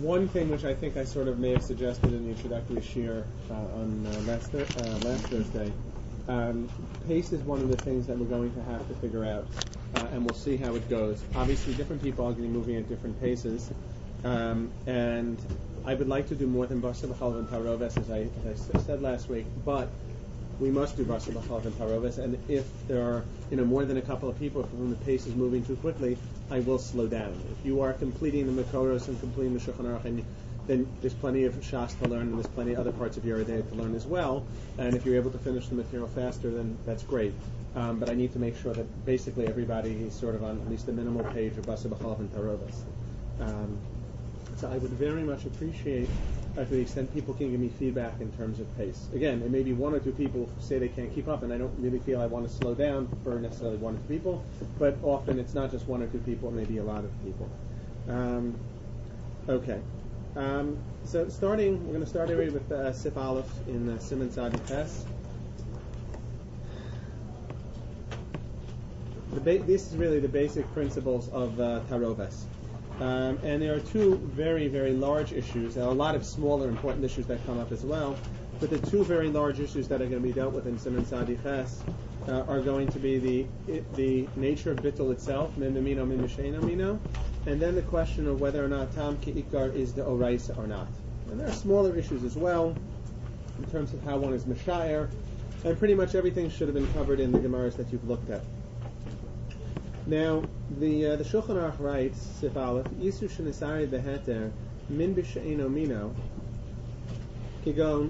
one thing which I think I sort of may have suggested in the introductory shir on last Thursday, pace is one of the things that we're going to have to figure out, and we'll see how it goes. Obviously, different people are going to be moving at different paces, and I would like to do more than Basar B'Chalav and Paroves, as I said last week, but we must do Basar B'Chalav and Paroves, and if there are more than a couple of people for whom the pace is moving too quickly, I will slow down. If you are completing the Makoros and completing the Shulchan Aruch, then there's plenty of Shas to learn, and there's plenty of other parts of your day to learn as well. And if you're able to finish the material faster, then that's great. But I need to make sure that basically everybody is sort of on at least the minimal page of Basar B'Chalav and Paroves. So I would very much appreciate to the extent people can give me feedback in terms of pace. Again, it may be one or two people who say they can't keep up, and I don't really feel I want to slow down for necessarily one or two people, but often it's not just one or two people, it may be a lot of people. Okay. So we're going to start already with Sif Aleph in Siman Tzadi Tes. This is really the basic principles of Taroves. And there are two very, very large issues. There are a lot of smaller important issues that come up as well, but the two very large issues that are going to be dealt with in Siman Tzadi Ches are going to be the nature of bittul itself, min b'mino, min b'sheino mino, and then the question of whether or not tam ki'ikar is the oraisa or not. And there are smaller issues as well, in terms of how one is mashayir, and pretty much everything should have been covered in the Gemaras that you've looked at. Now, the Shulchan Aruch writes, Sif Aleph, Isu shenisari beheter min b'sheino mino kigon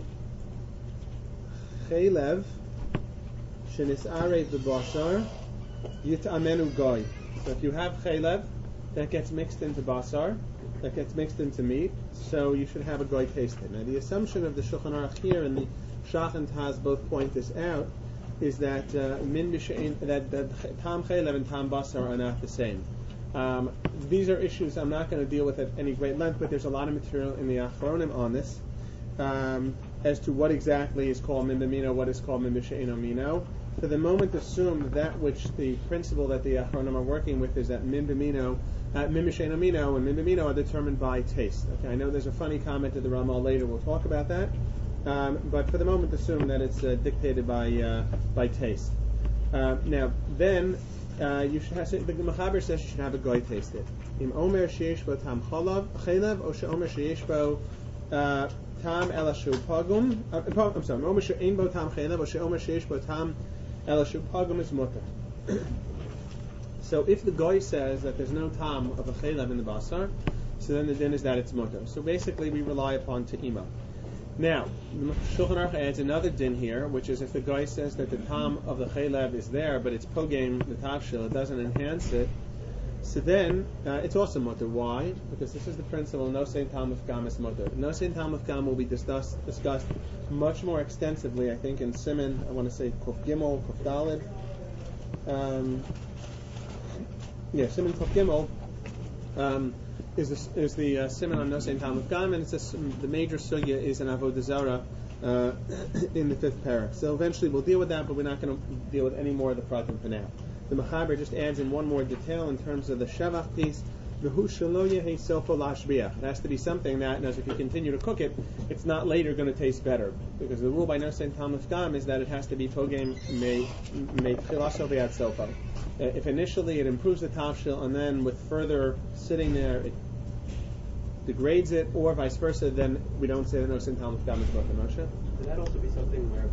chaylev shenisare b'basar yit'amenu goy. So if you have chaylev that gets mixed into basar, that gets mixed into meat, so you should have a goy taste it. Now, the assumption of the Shulchan Aruch here, and the Shach and Taz both point this out, is that that tam chaylev and tam basar are not the same. These are issues I'm not going to deal with at any great length, but there's a lot of material in the Achronim on this as to what exactly is called min b'mino, what is called min b'she'eno mino. For the moment, assume that which the principle that the Achronim are working with is that min b'mino, min b'she'eno mino, and min b'mino are determined by taste. Okay, I know there's a funny comment at the Ramal later. We'll talk about that. But for the moment, assume that it's dictated by taste. Now, then you should have, the Mechaber says you should have a goy taste it. Im omer sheish bo tam chaylev, o she'omer sheish bo tam elashu pagum. I'm sorry. Omer she'ein bo tam chaylev, o she'omer sheish bo tam elashu pagum is mutter. So if the goy says that there's no tam of a chaylev in the basar, so then the din is that it's mutter. So basically, we rely upon te'ima. Now, the Shulchan Aruch adds another din here, which is if the guy says that the tam of the chaylev is there, but it's pogam the tafshil, it doesn't enhance it, so then it's also mutter. Why? Because this is the principle, no sein tam of gam is mutter. No sein tam of gam will be discussed much more extensively, I think, in Siman, I want to say Kuf Gimel, Kuf Daled. Siman Kuf Gimel. Is the Siman on No Sein Tam of Gam, and the major sugya is an Avodah Zarah in the fifth parak. So eventually we'll deal with that, but we're not going to deal with any more of the pratim for now. The Mechaber just adds in one more detail in terms of the Shavach piece. V'hu shelo yehi sofo lashbiach. It has to be something that, as if you continue to cook it, it's not later going to taste better. Because the rule by No Sein Tam of Gam is that it has to be pogam me tchilaso v'ad sofo. If initially it improves the tafshil, and then with further sitting there, it degrades it, or vice versa, then we don't say that No Sein Tam of Gam is mutter. Moshe? Could that also be something where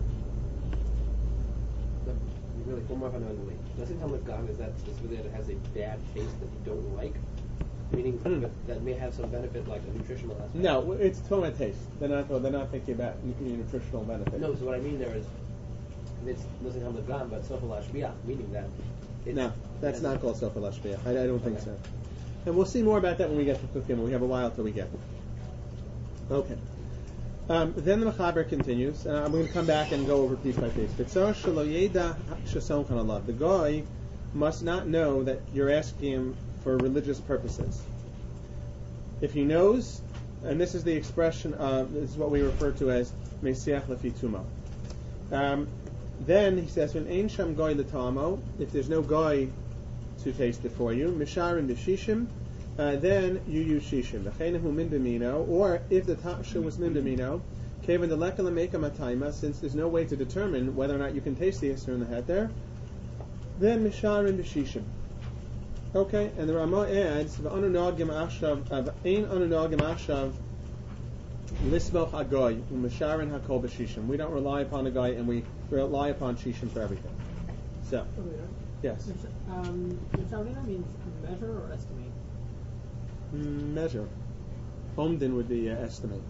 you really form up another way? No Sein Tam of Gam is that specifically that it has a bad taste that you don't like? Meaning that may have some benefit, like a nutritional aspect. No, it's tomat taste. They're not thinking about nutritional benefit. No, so what I mean there is, it's No Sein Tam of Gam, but sofo lashbiach, meaning that. No, that's not called sofo lashbiach. I don't think so. And we'll see more about that when we get to Kuf Gimel. We have a while till we get there. Okay. Then the Mechaber continues. I'm going to come back and go over piece by piece. The guy must not know that you're asking him for religious purposes. If he knows, and this is the expression of, this is what we refer to as Mesiach Lefi Tuma. Then he says, "When ein sham goy letamo," if there's no goy to taste it for you, misharim b'shishim, then you use shishim. V'cheinahu min b'mino, or if the tasha was min b'mino, kevan deleka lemeka matayma, since there's no way to determine whether or not you can taste the isser in the heter, then misharim b'shishim. Okay, and the Rama adds, "V'anu nagim achshav, ein anu nagim achshav lisboch agoy u'misharin hakol b'shishim." We don't rely upon a guy, and we rely upon shishim for everything. So, yes. Misharina means measure or estimate? Measure. Omdin would be estimate.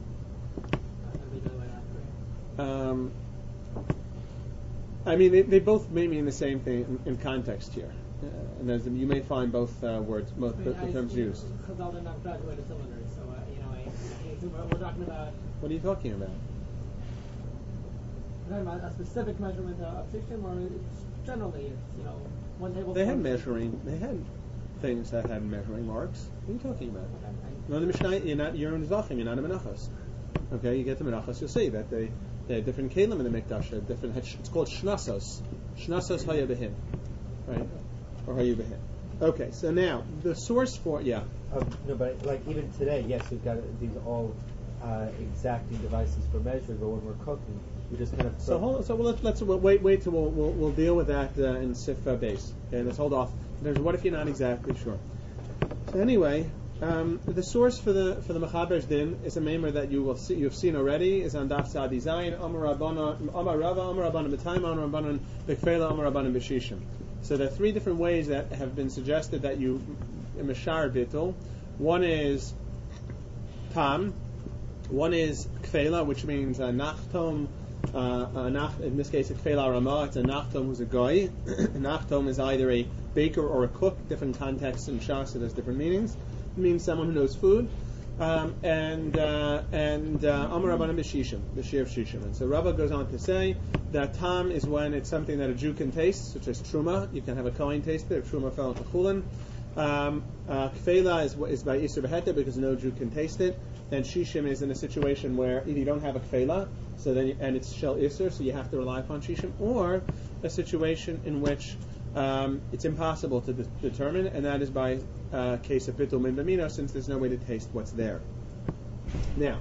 I mean, they both may mean the same thing in context here. And as you may find both words, both the terms used. Chazal did not graduate a cylinder, so we're talking about. What are you talking about? We're talking about a specific measurement of shishim, or generally, it's 1 tablespoon. They had measuring. They had things that had measuring marks. What are you talking about? No, the Mishnah, you're in Zachim, you're not in Menachos. Okay, you get to Menachos, you'll see that they had different kelim in the Mikdash. It's called shnasos. Shnasos haya behim, right? Or haya behim. Okay, so now the source for no, but like even today, yes, we've got these all exacting devices for measuring, but when we're cooking, we just kind of. So hold on. So let's wait till we'll deal with that in Sif base. Okay, let's hold off. There's what if you're not exactly sure. So anyway, the source for the Mechaber's din is a maimer that you've seen already, is on Daf Sadi Zayin, Amar Rava, Amar Rabbanan B'Taima, Amar Rabbanan B'Kfela, Amar Rabbanan B'Shishim. So there are 3 different ways that have been suggested that you mishar bittul. One is tam, one is kfela, which means a nachtom. In this case, a kfela rama. It's a nachtom who's a goy. Nachtom is either a baker or a cook. Different contexts in Shas, it has different meanings. It means someone who knows food. And Amar Rabbanan B'Shishim, the Shir of Shishim. And so Rava goes on to say that tam is when it's something that a Jew can taste, such as truma. You can have a kohen taste it if truma fell into chulin. Kfela is by Isur B'Heter because no Jew can taste it. And Shishim is in a situation where either you don't have a kfela, and it's shel Isur, so you have to rely upon Shishim, or a situation in which it's impossible to determine, and that is by case of bitul min b'mino, since there's no way to taste what's there. Now,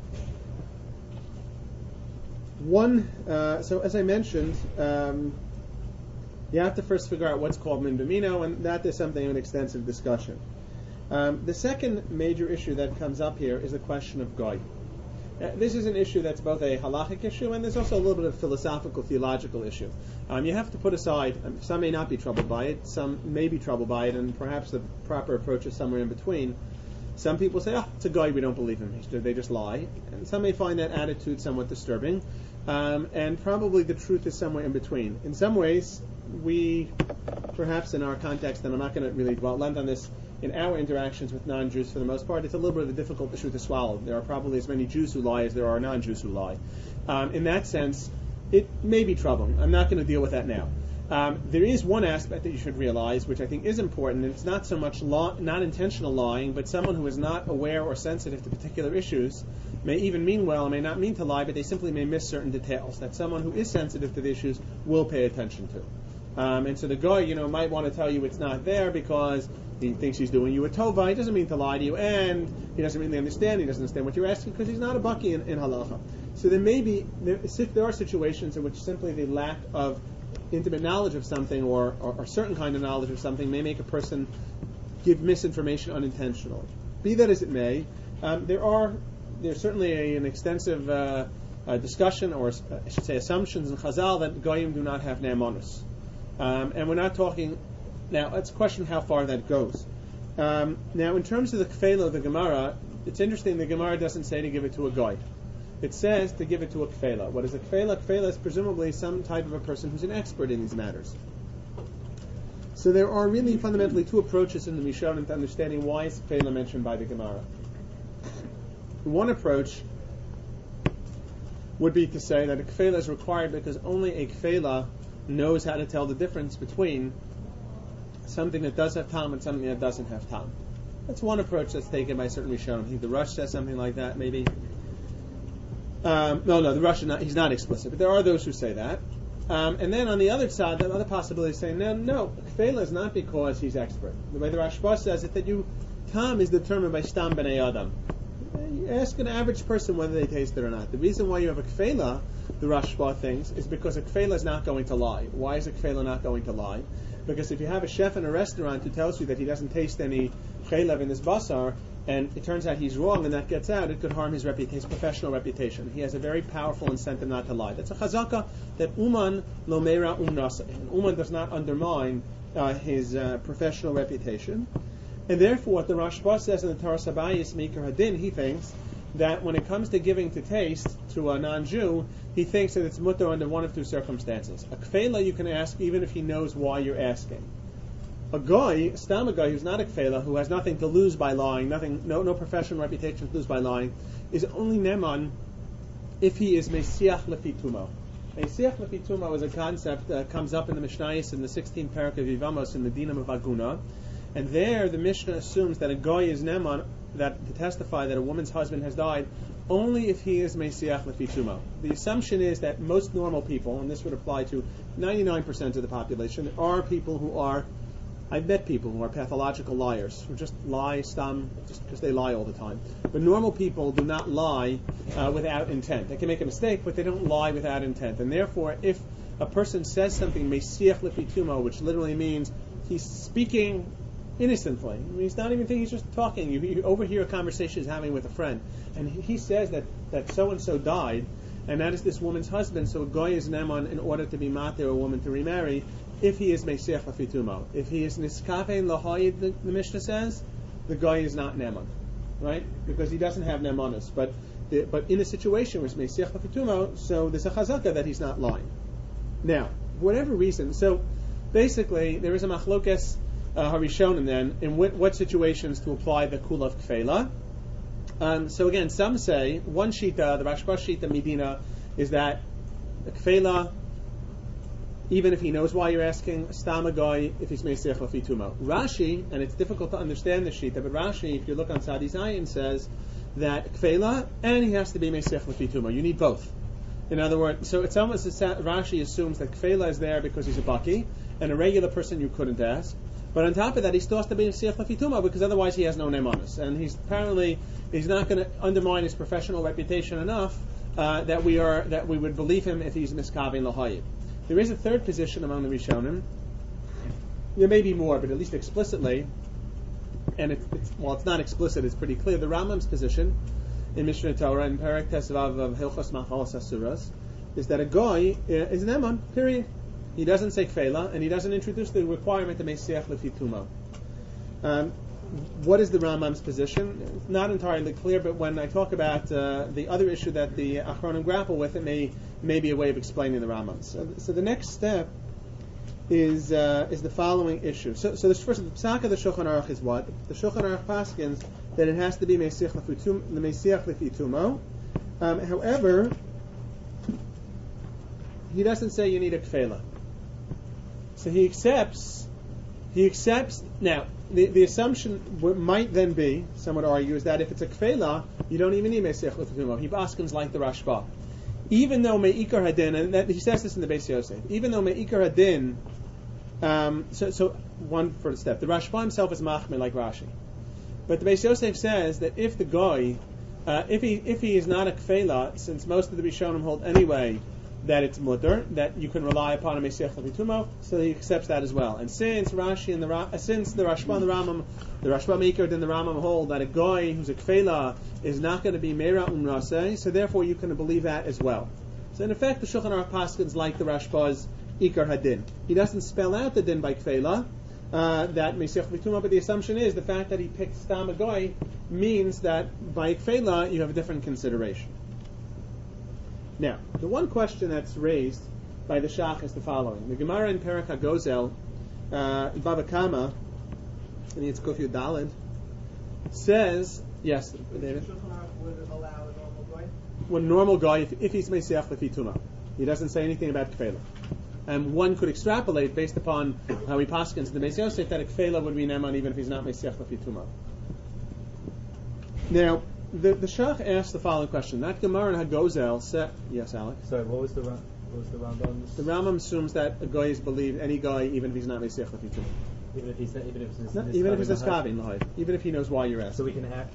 so as I mentioned, you have to first figure out what's called min b'mino, and that is something of an extensive discussion. The second major issue that comes up here is the question of goy. This is an issue that's both a halachic issue and there's also a little bit of philosophical, theological issue. You have to put aside, some may not be troubled by it, some may be troubled by it, and perhaps the proper approach is somewhere in between. Some people say, it's a guy, we don't believe him, they just lie. And some may find that attitude somewhat disturbing. And probably the truth is somewhere in between. In some ways, we, perhaps in our context, and I'm not going to really dwell length on this, in our interactions with non-Jews, for the most part, it's a little bit of a difficult issue to swallow. There are probably as many Jews who lie as there are non-Jews who lie. In that sense, it may be troubling. I'm not going to deal with that now. There is one aspect that you should realize, which I think is important, and it's not so much not intentional lying, but someone who is not aware or sensitive to particular issues may even mean well, may not mean to lie, but they simply may miss certain details that someone who is sensitive to the issues will pay attention to. And so the guy, might want to tell you it's not there because he thinks he's doing you a tova. He doesn't mean to lie to you, and he doesn't really understand. He doesn't understand what you're asking because he's not a baki in halacha. So there are situations in which simply the lack of intimate knowledge of something or certain kind of knowledge of something may make a person give misinformation unintentionally. Be that as it may, there's certainly an extensive discussion, or I should say assumptions in Chazal that goyim do not have ne'emanus. And we're not talking now. It's a question how far that goes. Now, in terms of the kfela of the Gemara, it's interesting. The Gemara doesn't say to give it to a goy. It says to give it to a kfela. What is a kfela? Kfela is presumably some type of a person who's an expert in these matters. So there are really fundamentally two approaches in the Mishnah to understanding why is kfela mentioned by the Gemara. One approach would be to say that a kfela is required because only a kfela knows how to tell the difference between something that does have tam and something that doesn't have tam. That's one approach that's taken by certain Rishonim. I think the Rush says something like that, maybe. The Rush he's not explicit, but there are those who say that. And then on the other side, the other possibility is saying, no, kfela is not because he's expert. The way the Rashba says it, that tam is determined by stam b'nei adam. You ask an average person whether they taste it or not. The reason why you have a kfela, the Rashba thinks, is because a kfela is not going to lie. Why is a kfela not going to lie? Because if you have a chef in a restaurant who tells you that he doesn't taste any chaylev in this basar, and it turns out he's wrong and that gets out, it could harm his professional reputation. He has a very powerful incentive not to lie. That's a chazaka that uman lo meira umnasa. Uman does not undermine his professional reputation. And therefore, what the Rashba says in the Torah Sabayis Meikar Hadin, he thinks that when it comes to giving to taste to a non-Jew, he thinks that it's mutter under one of two circumstances. A kfela you can ask even if he knows why you're asking. A guy, a guy who's not a kfela, who has nothing to lose by lying, no professional reputation to lose by lying, is only neman if he is mesiach lefitumo. Mesiach lefitumo is a concept that comes up in the Mishnayos in the 16th parak of Yivamos in Medina of Aguna, and there the Mishnah assumes that a guy is neman, that to testify that a woman's husband has died, only if he is mesiach lefitumo. The assumption is that most normal people, and this would apply to 99% of the population, there are people who are, I've met people who are pathological liars, who just lie, just because they lie all the time. But normal people do not lie without intent. They can make a mistake, but they don't lie without intent. And therefore, if a person says something, mesiach lefitumo, which literally means he's speaking innocently, he's not even thinking, he's just talking. You overhear a conversation he's having with a friend, and he says that so-and-so died, and that is this woman's husband, so a guy is neman in order to be mater a woman to remarry, if he is mesiach lefitumo. If he is niskavein lahayid, the Mishnah says, the guy is not neman, right? Because he doesn't have nemanus. But in a situation where it's mesiach lefitumo, so there's a chazaka that he's not lying. Now, for whatever reason, so basically there is a machlokes harishonim then in what situations to apply the kula of kfela. So again, some say one shita, the Rashba shita Medina, is that the kfela, even if he knows why you're asking, stam a guy if he's mesiach lefitumo. Rashi, and it's difficult to understand the shita, but Rashi, if you look on Tzadi Zayin, says that kfela and he has to be mesiach lefitumo. You need both. In other words, so it's almost as Rashi assumes that kfela is there because he's a baki, and a regular person you couldn't ask. But on top of that, he still has to be mesiach lefitumo because otherwise he has no nemanus, and he's not going to undermine his professional reputation enough that we would believe him if he's miskavein lahayid. There is a third position among the Rishonim. There may be more, but at least explicitly, and it's not explicit, it's pretty clear. The Rambam's position in Mishnah Torah in Perek Tesvav of Hilchos Machalos Asuras is that a guy is an eman, period. He doesn't say kfela, and he doesn't introduce the requirement of mesiach lefitumo. What is the Rambam's position? It's not entirely clear, but when I talk about the other issue that the Achronim grapple with, it may be a way of explaining the Rambam. So the next step is the following issue. So this first, the psak of the Shulchan Aruch is what? The Shulchan Aruch paskins that it has to be mesiach lefitumo. However, he doesn't say you need a kfela. So he accepts. Now, the assumption might then be, some would argue, is that if it's a kfela, you don't even need mesiach lefitumo. He paskins like the Rashba. Even though me'ikar hadin, and he says this in the Beis Yosef, even though me'ikar hadin, so one first step, the Rashba himself is machmir like Rashi, but the Beis Yosef says that if the guy, if he is not a kfela, since most of the Rishonim hold anyway that it's mutter, that you can rely upon a mesiach lefitumo, so he accepts that as well. And since Rashi and since the Rashba and the Rambam, the Rashba Meikar and the Rambam hold that a guy who's a kfela is not going to be meira umraseh, so therefore you can believe that as well. So in effect, the Shulchan Aruch paskins like the Rashba's ikar hadin. He doesn't spell out the din by kfela, that mesiach lefitumo, but the assumption is the fact that he picked stam a guy means that by kfela you have a different consideration. Now, the one question that's raised by the Shach is the following. The Gemara in Perek HaGozel, Bava Kama, I mean it's Kufyu Daled, says, yes, David? Would allow a normal guy? Well, normal guy, if he's Mesiach Lefituma. He doesn't say anything about Kfela. And one could extrapolate based upon how he paskins the Beis Yosef that a Kfela would be Neman even if he's not Mesiach Lefituma. Now, the Shach asked the following question. That Gemara in HaGozel said, yes, Alex? Sorry, what was the was the Rambam's? The Rambam assumes that a guy is believed, any guy, even if he's not Mesiach Lefi Tumah. Even if he's Niskavin Lahai, even if he knows why you're asking. So we can ask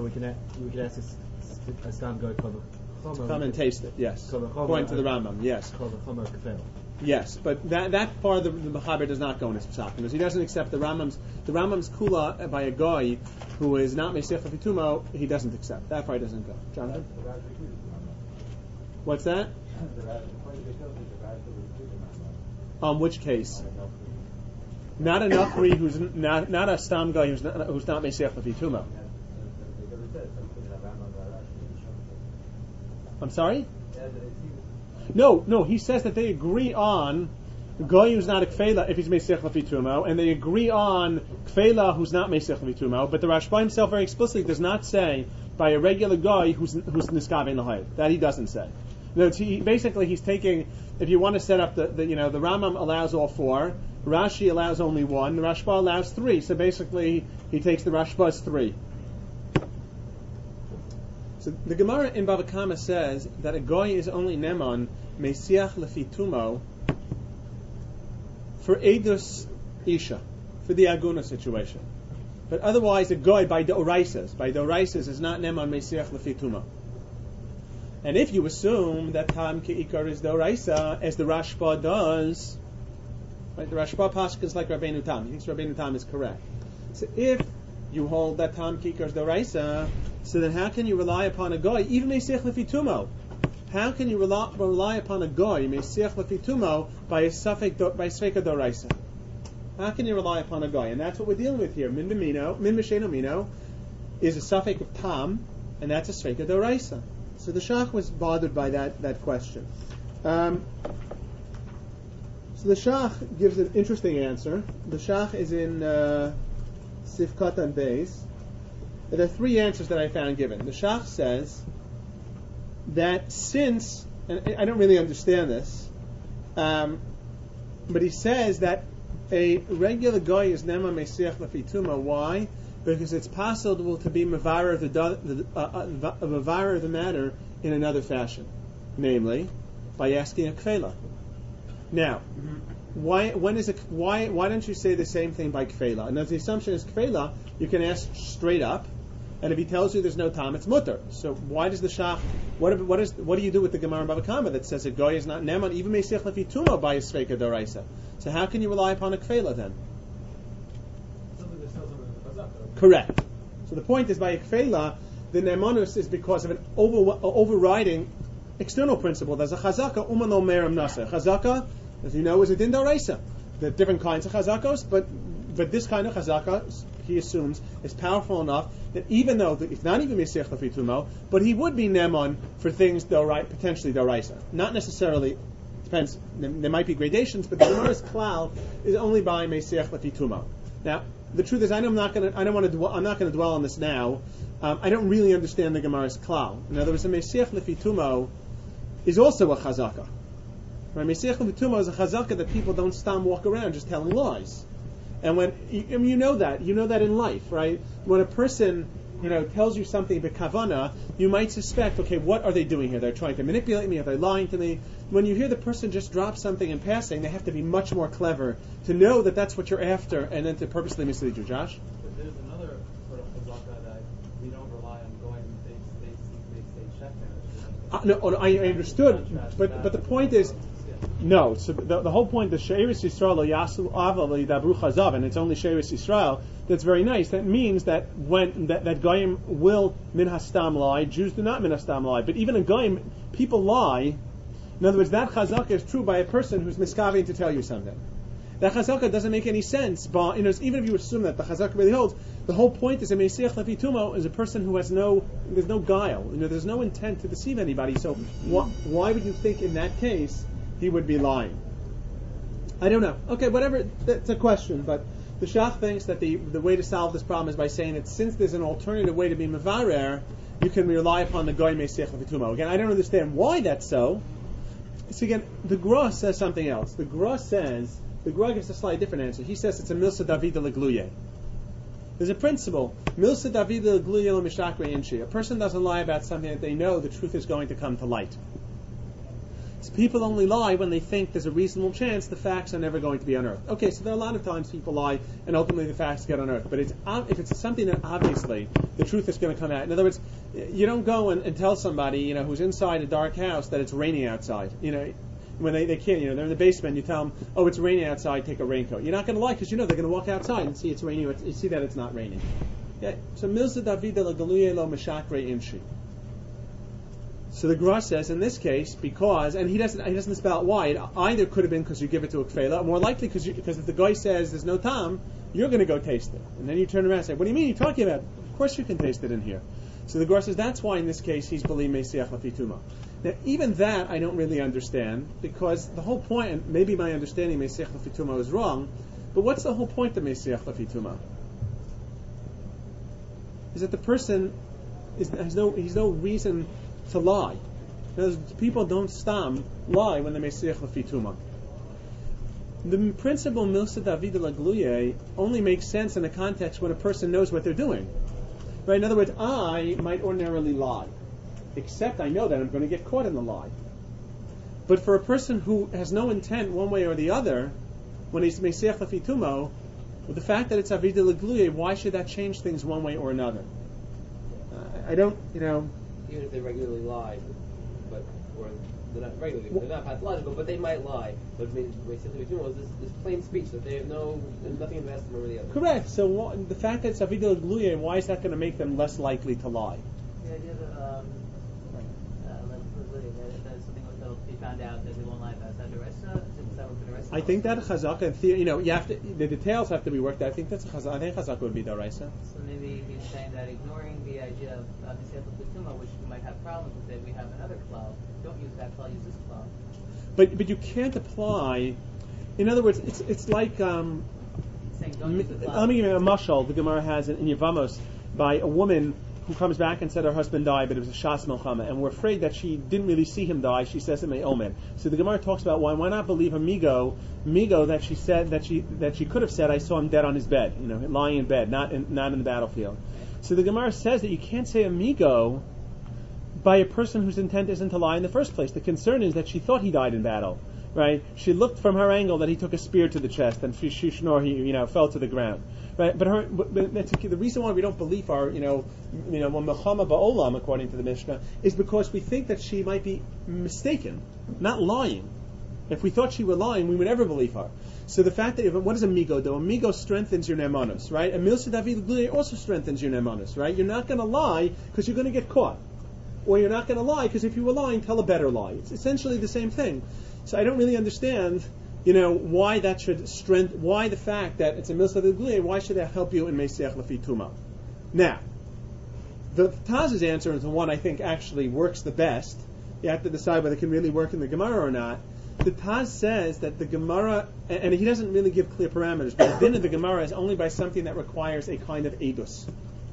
a stam guy come and taste it. Yes, according to the Rambam. Yes. Yes, but that part of the Mechaber does not go in his psak because he doesn't accept the Rambam's kula by a guy who is not Mesiach Lefi Tumah. He doesn't accept that part. Doesn't go. Jonathan, what's that? Which case? Not a Nachri who's not a stam guy who's not Mesiach Lefi Tumah. I'm sorry? No. He says that they agree on the guy who's not a kfela if he's Mesiach Lefi Tumah, and they agree on kfela who's not Mesiach Lefi Tumah. But the Rashba himself very explicitly does not say by a regular guy who's niskavein lahayit. That he doesn't say. No, basically he's taking. If you want to set up the Rambam allows all four. Rashi allows only one. The Rashba allows three. So basically, he takes the Rashba's three. So the Gemara in Bava Kama says that a goy is only neman mesiach lefi tumo for edus isha, for the aguna situation. But otherwise, a goy by doraisas is not neman mesiach lefi tumo. And if you assume that tam keikar is doraisa, as the Rashba does. Right, the Rashba Pashka is like Rabbeinu Tam. He thinks Rabbeinu Tam is correct. So if you hold that Tam Kikar is Doraisa, so then how can you rely upon a goy, even Mesiach Lefi Tumo? How can you rely upon a goy, Mesiach Lefi Tumo, by Sveka Doraisa? How can you rely upon a goy? And that's what we're dealing with here. Min Misheno Mino is a suffix of Tam, and that's a Sveka Doraisa. So the Shach was bothered by that question. So the Shach gives an interesting answer. The Shach is in Sifkat and Beis. There are three answers that I found given. The Shach says that since, and I don't really understand this, but he says that a regular guy is Nema Mesiach Lefi Tumah. Why? Because it's possible to be Mevarer of the matter in another fashion, namely by asking a kfela. Now, why don't you say the same thing by kfela? And if the assumption is kfela, you can ask straight up, and if he tells you there's no tam, it's mutter. So why does the Shach? What do you do with the Gemara in Bava Kama that says a goy is not neman even mesiach lefi tumo by a sveka doraisa? So how can you rely upon a kfela then? Correct. So the point is by a kfela, the nemanus is because of an overriding external principle. There's a chazaka uman omer nasa. Chazaka, as you know, is a din doraisa. There are different kinds of chazakos, but this kind of chazaka, he assumes, is powerful enough that even though it's not even mesiach lefi tumo, but he would be neman for things potentially doraisa. Not necessarily. Depends. There might be gradations, but the Gemara's klal is only by mesiach lefi tumo. Now, the truth is, I'm not going to dwell on this now. I don't really understand the Gemara's klal. In other words, a mesiach lefi tumo is also a chazaka. Right? Mesiach lefi tumo is a chazaka that people don't walk around just telling lies. And you know that in life, right? When a person tells you something b'kavana, you might suspect, okay, what are they doing here? They're trying to manipulate me. Are they lying to me? When you hear the person just drop something in passing, they have to be much more clever to know that that's what you're after, and then to purposely mislead you. Josh? But there's another sort of chazaka that we don't rely on going. They check there. No, I understood, but the point is. No, so the whole point, the She'eris Yisrael Yasu Avali Dabru Chazav, and it's only She'eris Yisrael. That's very nice. That means that when that goyim will min hastam lie, Jews do not min hastam lie. But even a goyim, people lie. In other words, that chazaka is true by a person who's miskaving to tell you something. That chazaka doesn't make any sense. But even if you assume that the chazaka really holds, the whole point is a mesiach lefi tumo is a person who has there's no guile. There's no intent to deceive anybody. So why would you think in that case he would be lying? I don't know. Okay, whatever. That's a question, but the Shach thinks that the way to solve this problem is by saying that since there's an alternative way to be mevarer, you can rely upon the goy mesiach lefi tumo. Again, I don't understand why that's so. So again, the Gra says something else. The Gra gives a slightly different answer. He says it's a milsa davida legluye. There's a principle. Milsa davida legluye l'mishakre inshi. A person doesn't lie about something that they know the truth is going to come to light. So people only lie when they think there's a reasonable chance the facts are never going to be unearthed. Okay, so there are a lot of times people lie and ultimately the facts get unearthed. But if it's something that obviously the truth is going to come out. In other words, you don't go and tell somebody who's inside a dark house that it's raining outside. When they can't, they're in the basement, you tell them, oh, it's raining outside, take a raincoat. You're not going to lie because they're going to walk outside and see it's raining. You see that it's not raining. Okay? So Milsa David la Galuye lo Meshakre Imshi. So the Gra says in this case, because, and he doesn't spell out why, it either could have been because you give it to a kfela, or more likely because if the guy says there's no tam, you're going to go taste it. And then you turn around and say, what do you mean you're talking about? Of course you can taste it in here. So the Gra says that's why in this case he's believed Mesiach Lafituma. Now even that I don't really understand, because the whole point, and maybe my understanding Mesiach Lafituma is wrong, but what's the whole point of Mesiach Lafituma? Is that the person he's no reason to lie. Because people don't lie when they Mesiach Lafituma. The principle Milsa David Lagluye only makes sense in a context when a person knows what they're doing. Right? In other words, I might ordinarily lie, except I know that I'm going to get caught in the lie. But for a person who has no intent one way or the other, when he's Mesiach Lafitumo, with the fact that it's Avid Lagluye, why should that change things one way or another? I don't, Even if they regularly lie, or they're not regularly, they're not pathological, but they might lie. But basically, this plain speech that they have nothing invested in one or the other. Correct. So the fact that it's Avidul Gluya, why is that going to make them less likely to lie? The idea that that's something that'll be found out that they won't lie about. Is that the rest? I think that chazaka, in theory, you have to. The details have to be worked out. I think that's chazaka. I think chazaka would be daraisa. So maybe he's saying that ignoring the idea of Mesiach Lafituma, which we might have problems with, it, we have another klal. Don't use that klal. Use this klal. But you can't apply. In other words, it's like. Saying don't use the klal. Let me give you a mashal the Gemara has in Yevamos by a woman who comes back and said her husband died, but it was a Shas Melchama, and we're afraid that she didn't really see him die. She says it may omen. So the Gemara talks about why not believe a migo that she said that she could have said I saw him dead on his bed, lying in bed, not in the battlefield. So the Gemara says that you can't say a migo by a person whose intent isn't to lie in the first place. The concern is that she thought he died in battle, right? She looked from her angle that he took a spear to the chest, and he fell to the ground. Right, but the reason why we don't believe our, Melchama Ba'olam, according to the Mishnah, is because we think that she might be mistaken, not lying. If we thought she were lying, we would never believe her. So the fact that, what does a migo do? A migo strengthens your nemanos, right? A milsa David Gluye also strengthens your nemanos, right? You're not going to lie because you're going to get caught. Or you're not going to lie because if you were lying, tell a better lie. It's essentially the same thing. So I don't really understand why that should why the fact that it's a milsa David, why should that help you in Mesiach Lafituma? Now, the Taz's answer is the one I think actually works the best. You have to decide whether it can really work in the Gemara or not. The Taz says that the Gemara, and he doesn't really give clear parameters, but the din of the Gemara is only by something that requires a kind of edus.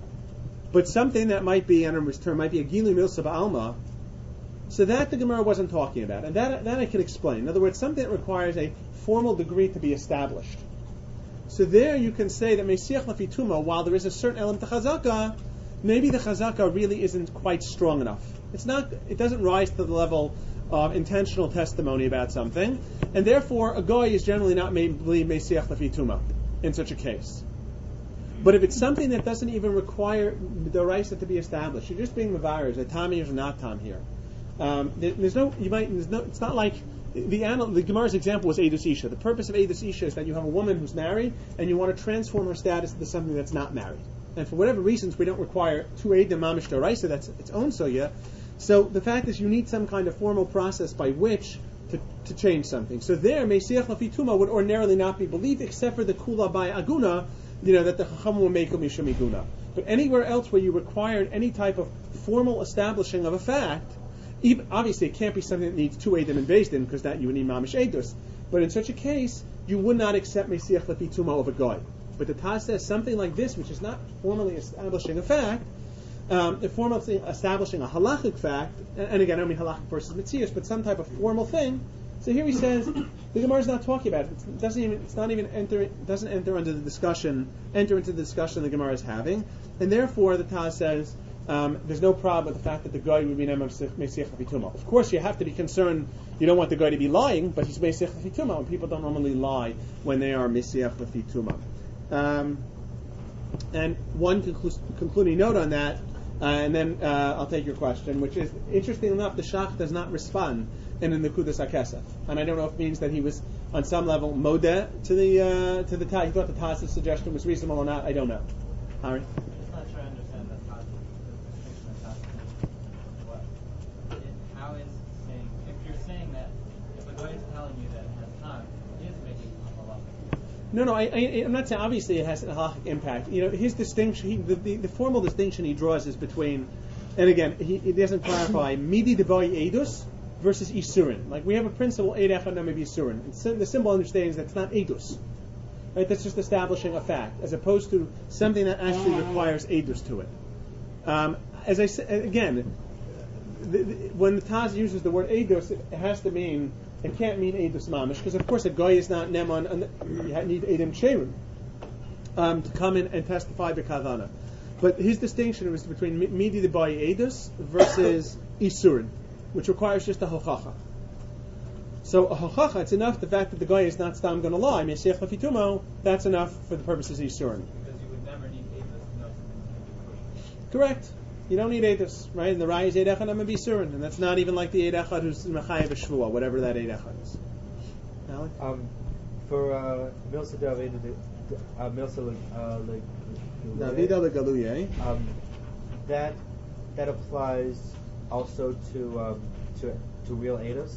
But something that might be, under his term, might be a gilu milsa ba'alma, so that the Gemara wasn't talking about, and that I can explain. In other words, something that requires a formal degree to be established. So there you can say that Mesiach Lafituma, while there is a certain element to Chazaka, maybe the Chazaka really isn't quite strong enough. It doesn't rise to the level of intentional testimony about something, and therefore a goy is generally not believe Mesiach Lafituma in such a case. But if it's something that doesn't even require the Raisa to be established, you're just being Mavaris, a Tam here or not Tam here. It's not like the Gemara's example was Eidus Isha. The purpose of Eidus Isha is that you have a woman who's married and you want to transform her status into something that's not married. And for whatever reasons, we don't require two Eidim Mamish D'Oraisa, that's its own soya. So the fact is you need some kind of formal process by which to change something. So there, Mesiach Lafituma would ordinarily not be believed except for the Kula by Aguna, that the Chacham will make a Mishum Iguna. But anywhere else where you required any type of formal establishing of a fact, obviously it can't be something that needs two Eidim and Beis Din, because that you would need Mamish Eidus. But in such a case, you would not accept Mesiach Lafituma over Goy. But the Taz says something like this, which is not formally establishing a fact, formally establishing a halachic fact, and again, I don't mean halachic versus mitzias, but some type of formal thing. So here he says the Gemara is not talking about it. It doesn't enter into the discussion the Gemara is having, and therefore the Taz says there's no problem with the fact that the guy would be Neman Mesiach Lefituma. Of course, you have to be concerned. You don't want the guy to be lying, but he's Mesiach Lefituma, and people don't normally lie when they are Mesiach Lefituma. And one concluding note on that, and then I'll take your question, which is, interesting enough, the Shach does not respond in the Nekudas HaKesef. And I don't know if it means that he was, on some level, modeh to the Taz. He thought the Taz's suggestion was reasonable or not. I don't know. Harry? I'm not sure I understand the distinction that's happening. How is saying, if you're saying that, if a guy is telling you that it has time, he is making halacha. No, I'm not saying, obviously it has a halachic impact. His distinction, the formal distinction he draws is between, and again, he doesn't clarify, midi debai edus versus isurin. Like, we have a principle, eid echad nami b'isurin. The simple understanding is that it's not edus. Right? That's just establishing a fact, as opposed to something that actually requires edus to it. As I said, again, when the Taz uses the word edus, it has to mean, it can't mean edus mamish, because of course a guy is not neman, and you need edim cherun to come in and testify b'kavana. But his distinction was between midi debai edus versus isurin, which requires just a hochacha. So a hochacha, it's enough the fact that the guy is not stam going to lie, Mesiach Lefitumo, that's enough for the purposes of isurin. Because you would never need edus to know something. Correct. You don't need edus, right? And the Rai is eid echad nami b'isurin, and that's not even like the eid echad who's mechayev shvua, whatever that eid echad is. Alex? For Milsa David, Milsa Davida legaluye. That applies also to real edus.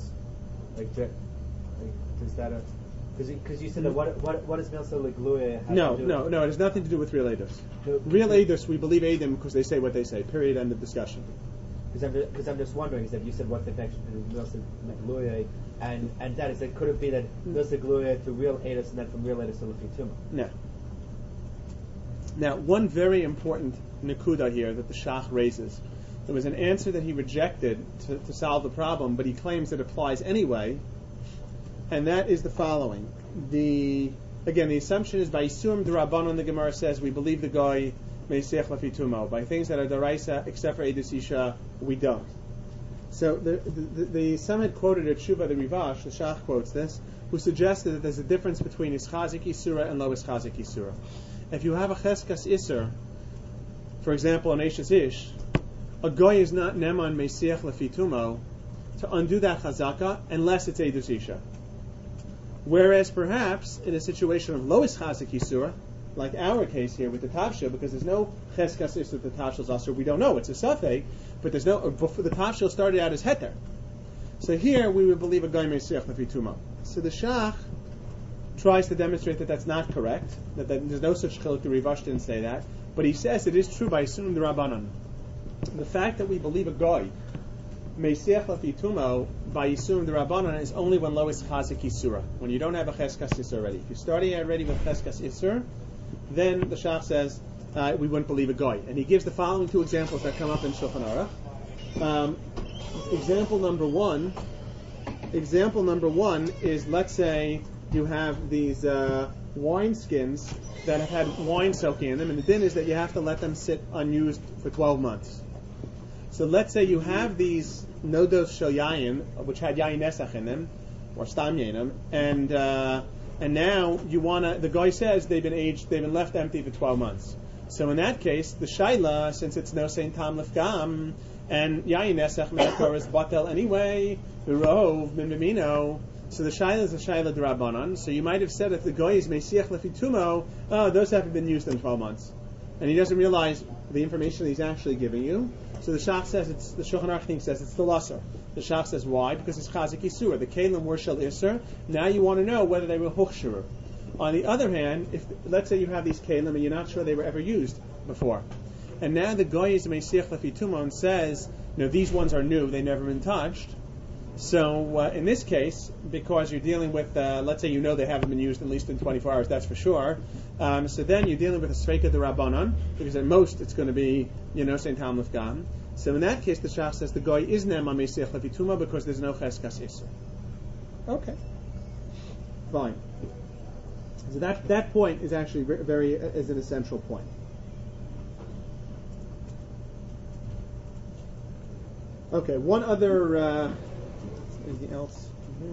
Does that? Because you said that what is Milsa Legluya? No, it has nothing to do with real edus. No, Real edus, we believe edim because they say what they say. Period. End of discussion. Because I'm just wondering, is that you said what the connection to Milsa Legluya, and that is, it could it be that Milsa Legluya to real edus and then from real edus to Lefituma? No. Now, one very important nekuda here that the Shach raises. There was an answer that he rejected to solve the problem, but he claims it applies anyway, and that is the following. The assumption is by Isurim D'Rabbanan, the Gemara says, we believe the guy Mesiach Lefitumo. By things that are Daraisa, except for Edus Isha, we don't. So the some had quoted at Shuva the Rivash, the Shach quotes this, who suggested that there's a difference between Ischazik Isura and Lo Ischazik Isura. If you have a Cheskas Isur, for example, an Eishes Ish, a guy is not Neman Mesiach Lefitumo to undo that Chazaka unless it's Edus Isha. Whereas perhaps in a situation of Lo Ischazik Isura, like our case here with the Tavshil, because there's no Cheskas Isur the Tavshil's Asur, we don't know, it's a Safek, but there's no, before the Tavshil started out as Heter. So here we would believe a guy Mesiach Lefitumo. So the Shach tries to demonstrate that that's not correct, that there's no such chiluk. The Rivash didn't say that, but he says it is true by Sunnah D'Rabbanan. The fact that we believe a guy Mesiach Lefitumo by Yisum D'Rabbanan is only when Lo Ischazik Isura, when you don't have a Cheskas Isur already. If you're starting already with Cheskas Isur, then the Shach says we wouldn't believe a guy. And he gives the following two examples that come up in Shulchan Aruch. Example number one is, let's say you have these wine skins that have had wine soaking in them, and the din is that you have to let them sit unused for 12 months. So let's say you have these nodos shel yayin, which had yayin nesach in them, or stam yayinim, and now you wanna. The guy says they've been left empty for 12 months. So in that case, the shaila, since it's no sein tam lefgam, and yayin nesach me'akor is batel anyway, v'rov min b'mino. So the shaila is a shaila d'Rabbanan. So you might have said if the guy is mesiach lefitumo, those haven't been used in 12 months, and he doesn't realize the information he's actually giving you. So the Shach says the Shulchan Aruch says it's the Lasser. The Shach says why? Because it's Chazik Yisur. The Kalim were Shel Isur. Now you want to know whether they were Huchshuru. On the other hand, if let's say you have these Kalim and you're not sure they were ever used before, and now the Goy is Mesiach Lefitumo and says, these ones are new, they've never been touched. So in this case, because you're dealing with, let's say they haven't been used at least in 24 hours, that's for sure. So then you're dealing with a Sreika D'Rabbanan, because at most it's going to be, Saint Tam Lefgam. So in that case, the Shach says the guy is Ne'eman Mesiach Lefituma because there's no Cheskas Isur. Okay. Fine. So that point is actually is an essential point. Okay, one other. Anything else?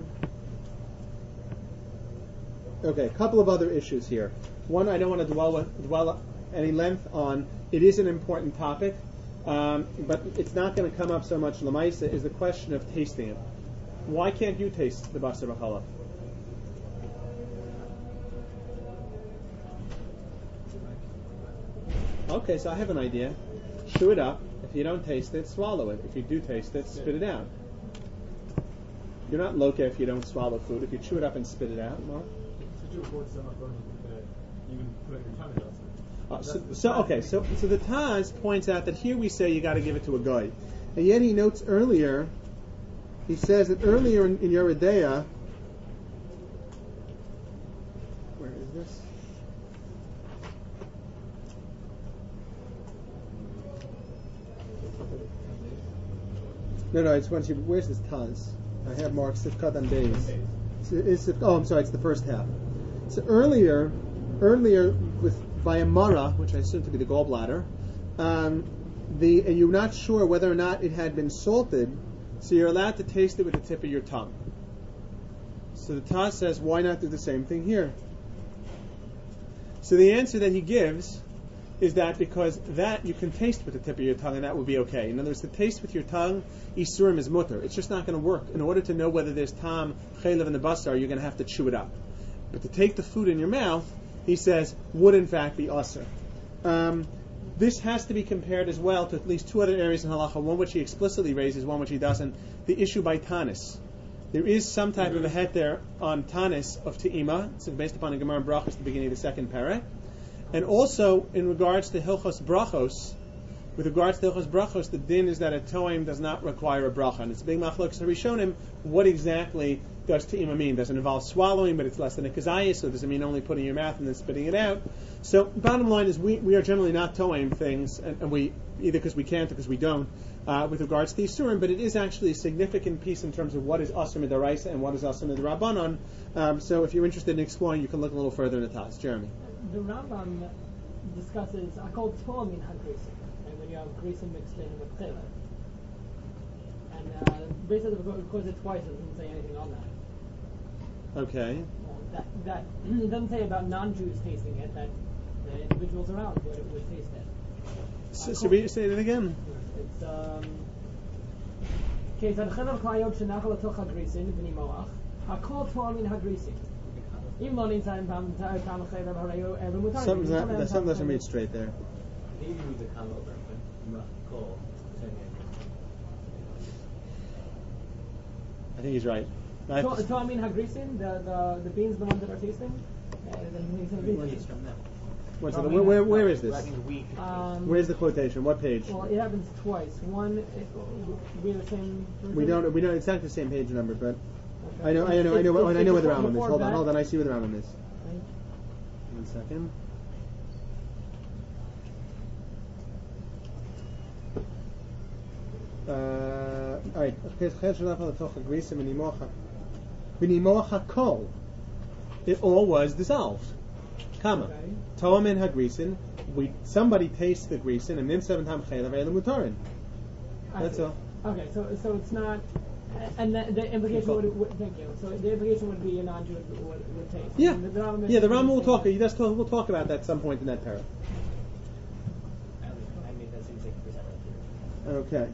Okay, a couple of other issues here. One, I don't want to dwell any length on. It is an important topic, but it's not going to come up so much. Lamaisa is the question of tasting it. Why can't you taste the basar b'challah? Okay, so I have an idea. Chew it up. If you don't taste it, swallow it. If you do taste it, spit it out. You're not loca if you don't swallow food. If you chew it up and spit it out, Mark. So the Taz points out that here we say you got to give it to a guy, and yet he notes earlier. He says that earlier in Yoreh De'ah, where is this? No, it's when she. Where's this Taz? I have marked Sifkat and Beis. I'm sorry, it's the first half. So earlier by a mara, which I assume to be the gallbladder, and you're not sure whether or not it had been salted, so you're allowed to taste it with the tip of your tongue. So the Taz says, why not do the same thing here? So the answer that he gives is that because that you can taste with the tip of your tongue and that would be okay. In other words, to taste with your tongue, isurim is mutter. It's just not going to work. In order to know whether there's tam, chaylev in the basar, you're going to have to chew it up. But to take the food in your mouth, he says, would in fact be asr. This has to be compared as well to at least two other areas in halacha, one which he explicitly raises, one which he doesn't. The issue by tanis. There is some type of a heter on tanis of te'ima. It's based upon a Gemara in Brachos at the beginning of the second parak. And also, in regards to Hilchos Brachos, the din is that a toim does not require a bracha. And it's a big machlokes Rishonim. What exactly does te'ima mean? Does it involve swallowing, but it's less than a kazayis, so does it mean only putting your mouth and then spitting it out? So, bottom line is we are generally not toim things, and we, either because we can't or because we don't, with regards to Yisurim, but it is actually a significant piece in terms of what is Asr Midaraisa and what is Asr Midarabanan. So if you're interested in exploring, you can look a little further in the Taz. Jeremy. The Rambam discusses akol tomin hagrisim, and when you have grisim mixed in with chaylev. And basically, because it's twice, it doesn't say anything on that. Okay. That it doesn't say about non-Jews tasting it. That the individuals around would taste it. So, should we say it again? It's okay. So chaylev klayot shenachal atoch hagrisim v'nimoach akol tomin hagrisim. Something doesn't read straight there. Maybe we could come over but call. I think he's right. Toamin hagrisin, the beans, the ones that are tasting. Where is this? Where's the quotation? What page? Well, it happens twice. One, we're the same. We don't. It's not the same page number, but. I know where the Rambam is. Hold on. I see where the Rambam is. 1 second. All right. It all was dissolved. Kama. Toam and hagrisin. Somebody tastes the grisin and then 7 times chaylev elam mutarin. That's all. Okay, so it's not. And the implication would thank you. So the implication would be a non-Jew would taste. Yeah, the Rambam will talk. We'll talk about that at some point in that parah. I mean, that seems like Okay.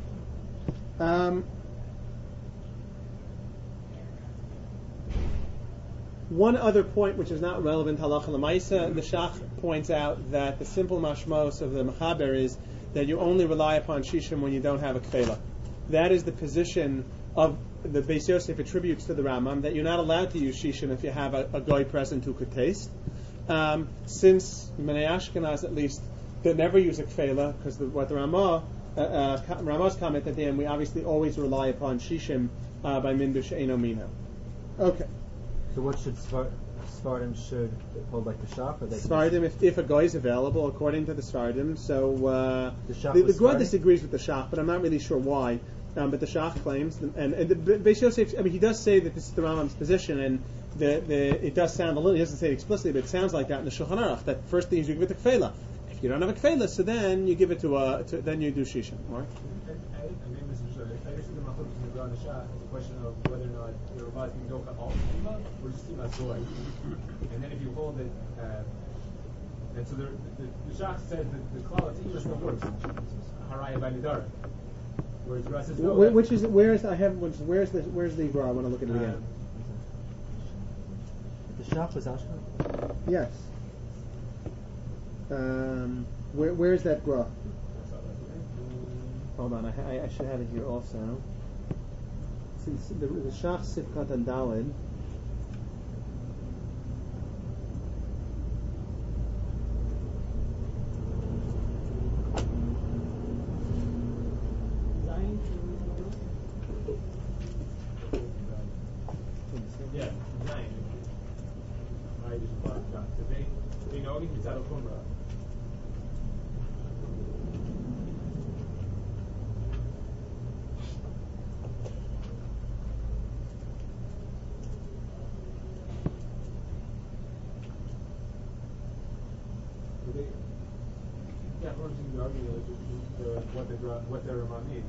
One other point which is not relevant to halacha l'maisa, the Shach points out that the simple mashmos of the mechaber is that you only rely upon shishim when you don't have a kfela. That is the position of the Beis Yosef attributes to the Rambam, that you're not allowed to use shishin if you have a goy present who could taste. Since Menei Ashkenaz, at least, they never use a kfela, because what the Ramah's comment at the end, we obviously always rely upon shishim by min b'she'eno mino. Okay. So what should Svardim should hold like the Shach? Svardim, if a guy is available, according to the Svardim. So the Gra disagrees with the Shach, but I'm not really sure why. But the Shach claims, and the Beis Yosef, he does say that this is the Rambam's position, and it does sound a little. He doesn't say it explicitly, but it sounds like that in the Shulchan Aruch. That first thing is you give it to kfela. If you don't have a kfela, so then you give it then you do shisha. Mark. I made this this is the Machlokes in the Gra and the Shach, it's a question of whether or not the Ramah can go all Tima or just Tima Soy. And then if you hold it, and so the Shach says that the Klal Tima still works. Haraya by Nidara. Whereas the Gra says no. Where's the Gra? I want to look at it again. The Shach was Ashma? Yes. Where is that Gra? Hold on, I should have it here also. Since the Shach Sifkat and Dalid. Yeah, nine. I just bought it. So they know it's out of Kumra. Yeah, we're just arguing what the Ramah needs.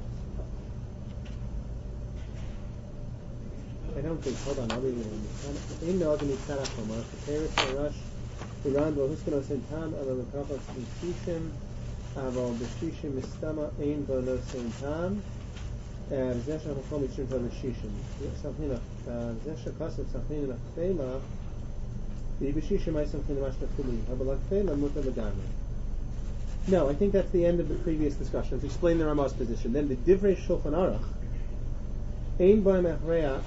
I don't think. Hold on, I'll read it. In the Agni Tzarachomar, Paris Arash, Iran, Bohuskenos in Tam, Ava Kappas in Shishim, Ava Beshishim Mistama, Ein Bonos in Tam, Zesha Hokom Yishim Tam Shishim. Something of Zesha Kasef, something of Fela, the Beshishim I something of Ashtafili, Habalak Fela, Muta Lagami. No, I think that's the end of the previous discussion. To explain the Ramah's position. Then the Divrei Shulchan Aruch, Ein Boim Achreya,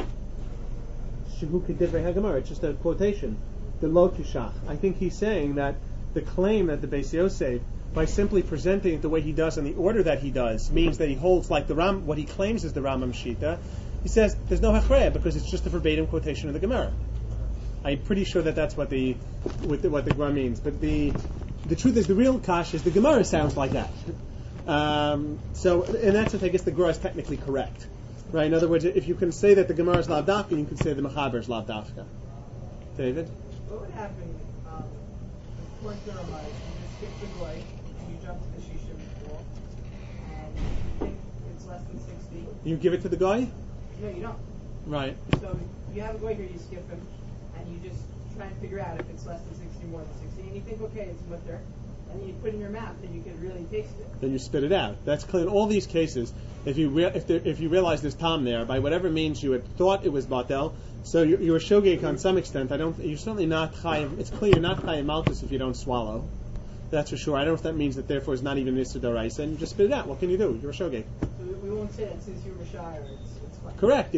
it's just a quotation. The Lo Kishach. I think he's saying that the claim that the Beis Yosef, by simply presenting it the way he does in the order that he does, means that he holds like the Ram, what he claims is the Rambam Shita. He says there's no Hachreya because it's just a verbatim quotation of the Gemara. I'm pretty sure that that's what the Gemara means. But the truth is, the real kash is the Gemara sounds like that. So in that sense, I guess the Gemara is technically correct. Right. In other words, if you can say that the Gemara is lav dafka, you can say the Mechaber is lav dafka. David? What would happen, according to Ramah, you just skip the goy, and you jump to the Shishim wall, and you think it's less than 60. You give it to the guy? No, you don't. Right. So you have a goy here, you skip him, and you just try and figure out if it's less than 60, more than 60, and you think, okay, it's mutter, and then you put in your mouth, and you can really taste it. Then you spit it out. That's clear. In all these cases, if you realize there's tam there, by whatever means you had thought it was batel, so you're shogeg on some extent. You're certainly not chayiv. It's clear you're not chayiv malchus if you don't swallow. That's for sure. I don't know if that means that therefore it's not even Yisur D'Oraisa, and you just spit it out. What can you do? You're a shogeg. So we won't say that since you're Mashire, it's fine. Correct.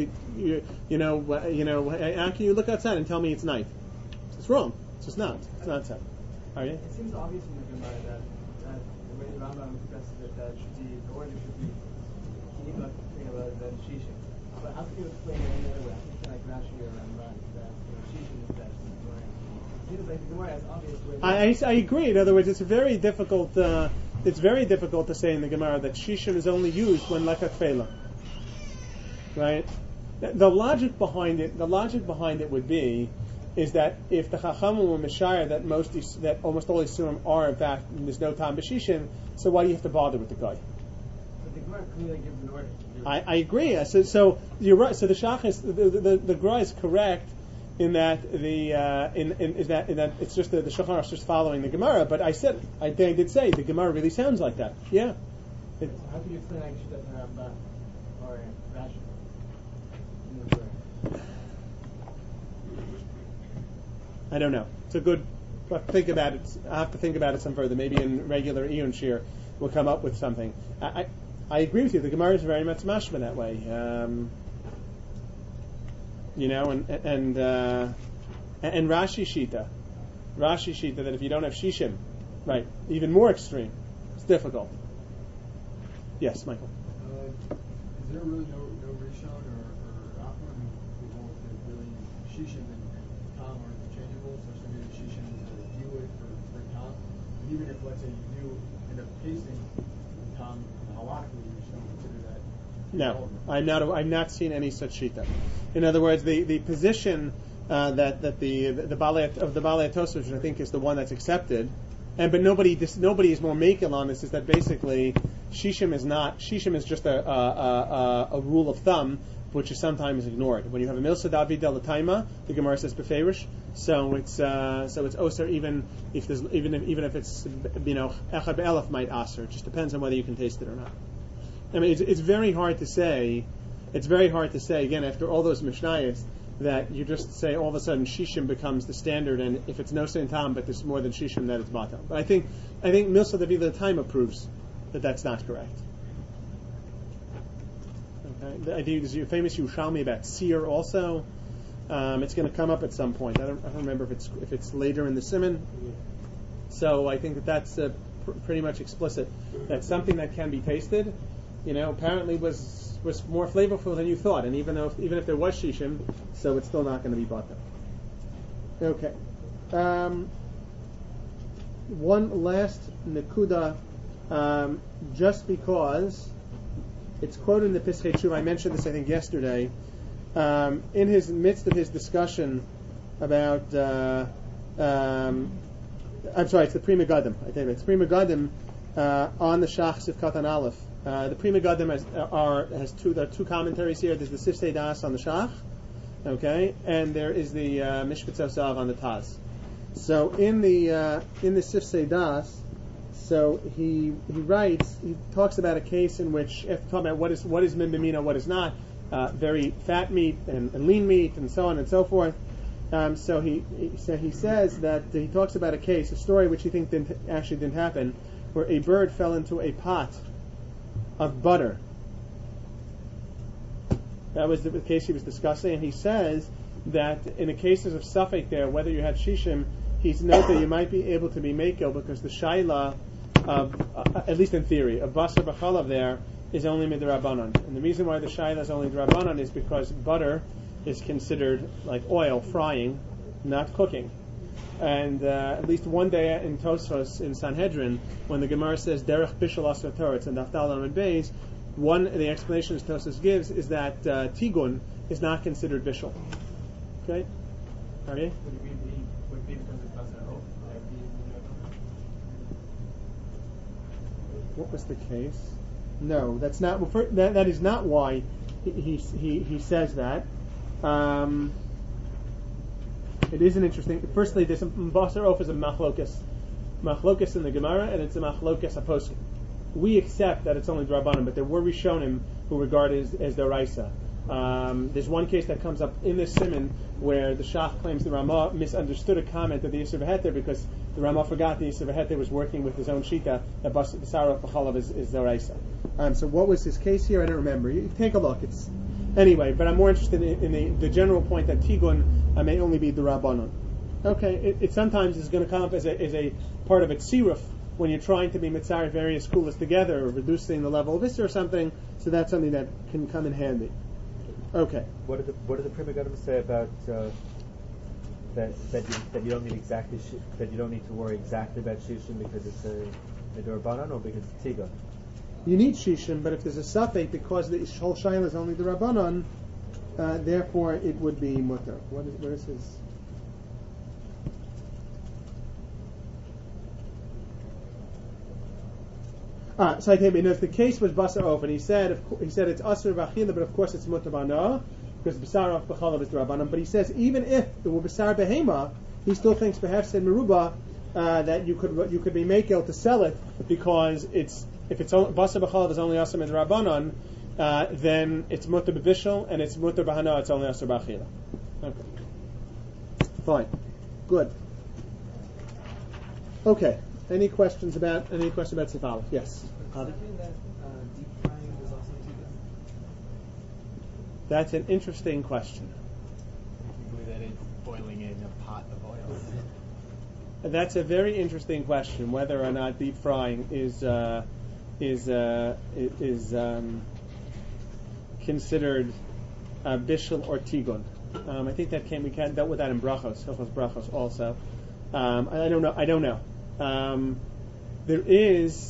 How can you look outside and tell me it's night? It's wrong. It's just not. It's not so. Are you? It seems obvious from the Gemara that the way the Rambam expresses it, that should be the order should be Kima than Shishim. But how can you explain it any other way? I think like Rashi or Rambam that Shishim is best. It seems like the Gemara has obvious ways. I agree. In other words, it's very difficult. It's very difficult to say in the Gemara that Shishim is only used when lekach fela. Right? The logic behind it would be is that if the Chachamim were Meshayar that almost all Yisurim are in fact there's no time b'shishim, so why do you have to bother with the guy? But the Gemara clearly gives an order. I agree. So you're right. So the Shach is the Gra is correct in that in that it's just the Shulchan Aruch is just following the Gemara. But I did say the Gemara really sounds like that. Yeah. So how can you explain like Shita Rambam or Rashi? I don't know. It's a good. Think about it. I have to think about it some further. Maybe in regular Iyun Shir we'll come up with something. I agree with you. The Gemara is very much mashma that way. And Rashi Shita that if you don't have Shishim, right, even more extreme. It's difficult. Yes, Michael. Is there really no Rishon or Achron who hold that really Shishim and Tam are interchangeable, such that maybe Shishim is a Dilik for Tam? And even if, let's say, you do end up tasting Tam halachically, you just don't consider that. No, I've not seen any such shita. In other words, the position that the Balei Tosfos, which I think is the one that's accepted, but nobody is more makel on this, is that basically Shishim is just a rule of thumb which is sometimes ignored. When you have a milsa david del taima, the Gemara says beferish, so it's osir even if it's echad be'elef might aser. It just depends on whether you can taste it or not. I mean, it's very hard to say. It's very hard to say again after all those mishnayos that you just say all of a sudden shishim becomes the standard, and if it's no sin tam, but there's more than shishim, that it's batam. But I think milsa david del taima proves that that's not correct. Okay. I think there's a famous Yerushalmi about seer also. It's going to come up at some point. I don't remember if it's later in the Siman. So I think that's pretty much explicit. That something that can be tasted, apparently was more flavorful than you thought. And even if there was shishim, so it's still not going to be bata. Okay. One last nekuda, just because it's quoted in the Pischei Teshuva. I mentioned this, I think, yesterday. In his midst of his discussion about, I'm sorry, it's the Pri Megadim. I tell you, it's Pri Megadim on the Shach Sivkat and Aleph. The Pri Megadim has two commentaries here. There's the Sifsei Das on the Shach, okay, and there is the Mishpat Zav on the Taz. So in the Sifsei Das, so he talks about a case in which, after talking about what is min b'mina, what is not, very fat meat and lean meat and so on and so forth. So he says that he talks about a story which he thinks actually didn't happen, where a bird fell into a pot of butter. That was the case he was discussing, and he says that in the cases of Suffolk there, whether you had shishim, he's noted that you might be able to be makel because the shaila of, at least in theory, of basar b'chalav there is only midrabanan. And the reason why the shaila is only drabanan is because butter is considered like oil, frying, not cooking. And at least one day in Tosfos in Sanhedrin, when the Gemara says derech bishul asar Torah, it's in Daftal Amud Beis, one of the explanations Tosfos gives is that tigun is not considered bishul. Okay? Are you? Would it be because it's basar oaf? What was the case? No, that's not. Well, that is not why he says that. It is an interesting. Firstly, this basar oaf is a machlokas in the Gemara, and it's a machlokas haposkim. We accept that it's only drabanan, but there were rishonim who regard it as deraisa. There's one case that comes up in this siman where the Shach claims the Ramah misunderstood a comment of the Yisur V'Heter because the Ramah forgot the Yisur V'Heter was working with his own shita that basar oaf b'chalav is deraisa. So what was his case here? I don't remember. You take a look. It's anyway, but I'm more interested in the general point that tigun may only be the rabbanon. Okay, it sometimes is going to come up as a part of a tziruf when you're trying to be mitzaref various kulas together or reducing the level of this or something. So that's something that can come in handy. Okay. What do the Pri Megadim say about that you don't need that you don't need to worry exactly about shishim because it's a d'Rabbanan or because it's tigun? You need shishim, but if there's a suffix because the whole shayla is only the rabbanon, therefore it would be mutter. Where is his? So I came in. If the case was basar off, and he said it's asur v'achila, but of course it's mutter b'ana because basar off b'chalav is the rabbanon. But he says even if it were basar behema, he still thinks perhaps in meruba that you could be makel to sell it because if it's basar b'chalav is only asur midrabanan, then it's mutter b'bishul and it's mutter b'hana. It's only asur b'achila. Okay, fine, good. Okay. Any questions about Sifalef? Yes. That deep frying is also tigun? That's an interesting question. That it's boiling in a pot of oil. That's a very interesting question. Whether or not deep frying is considered bishul or tigun. I think that we dealt with that in brachos also. I don't know. There is.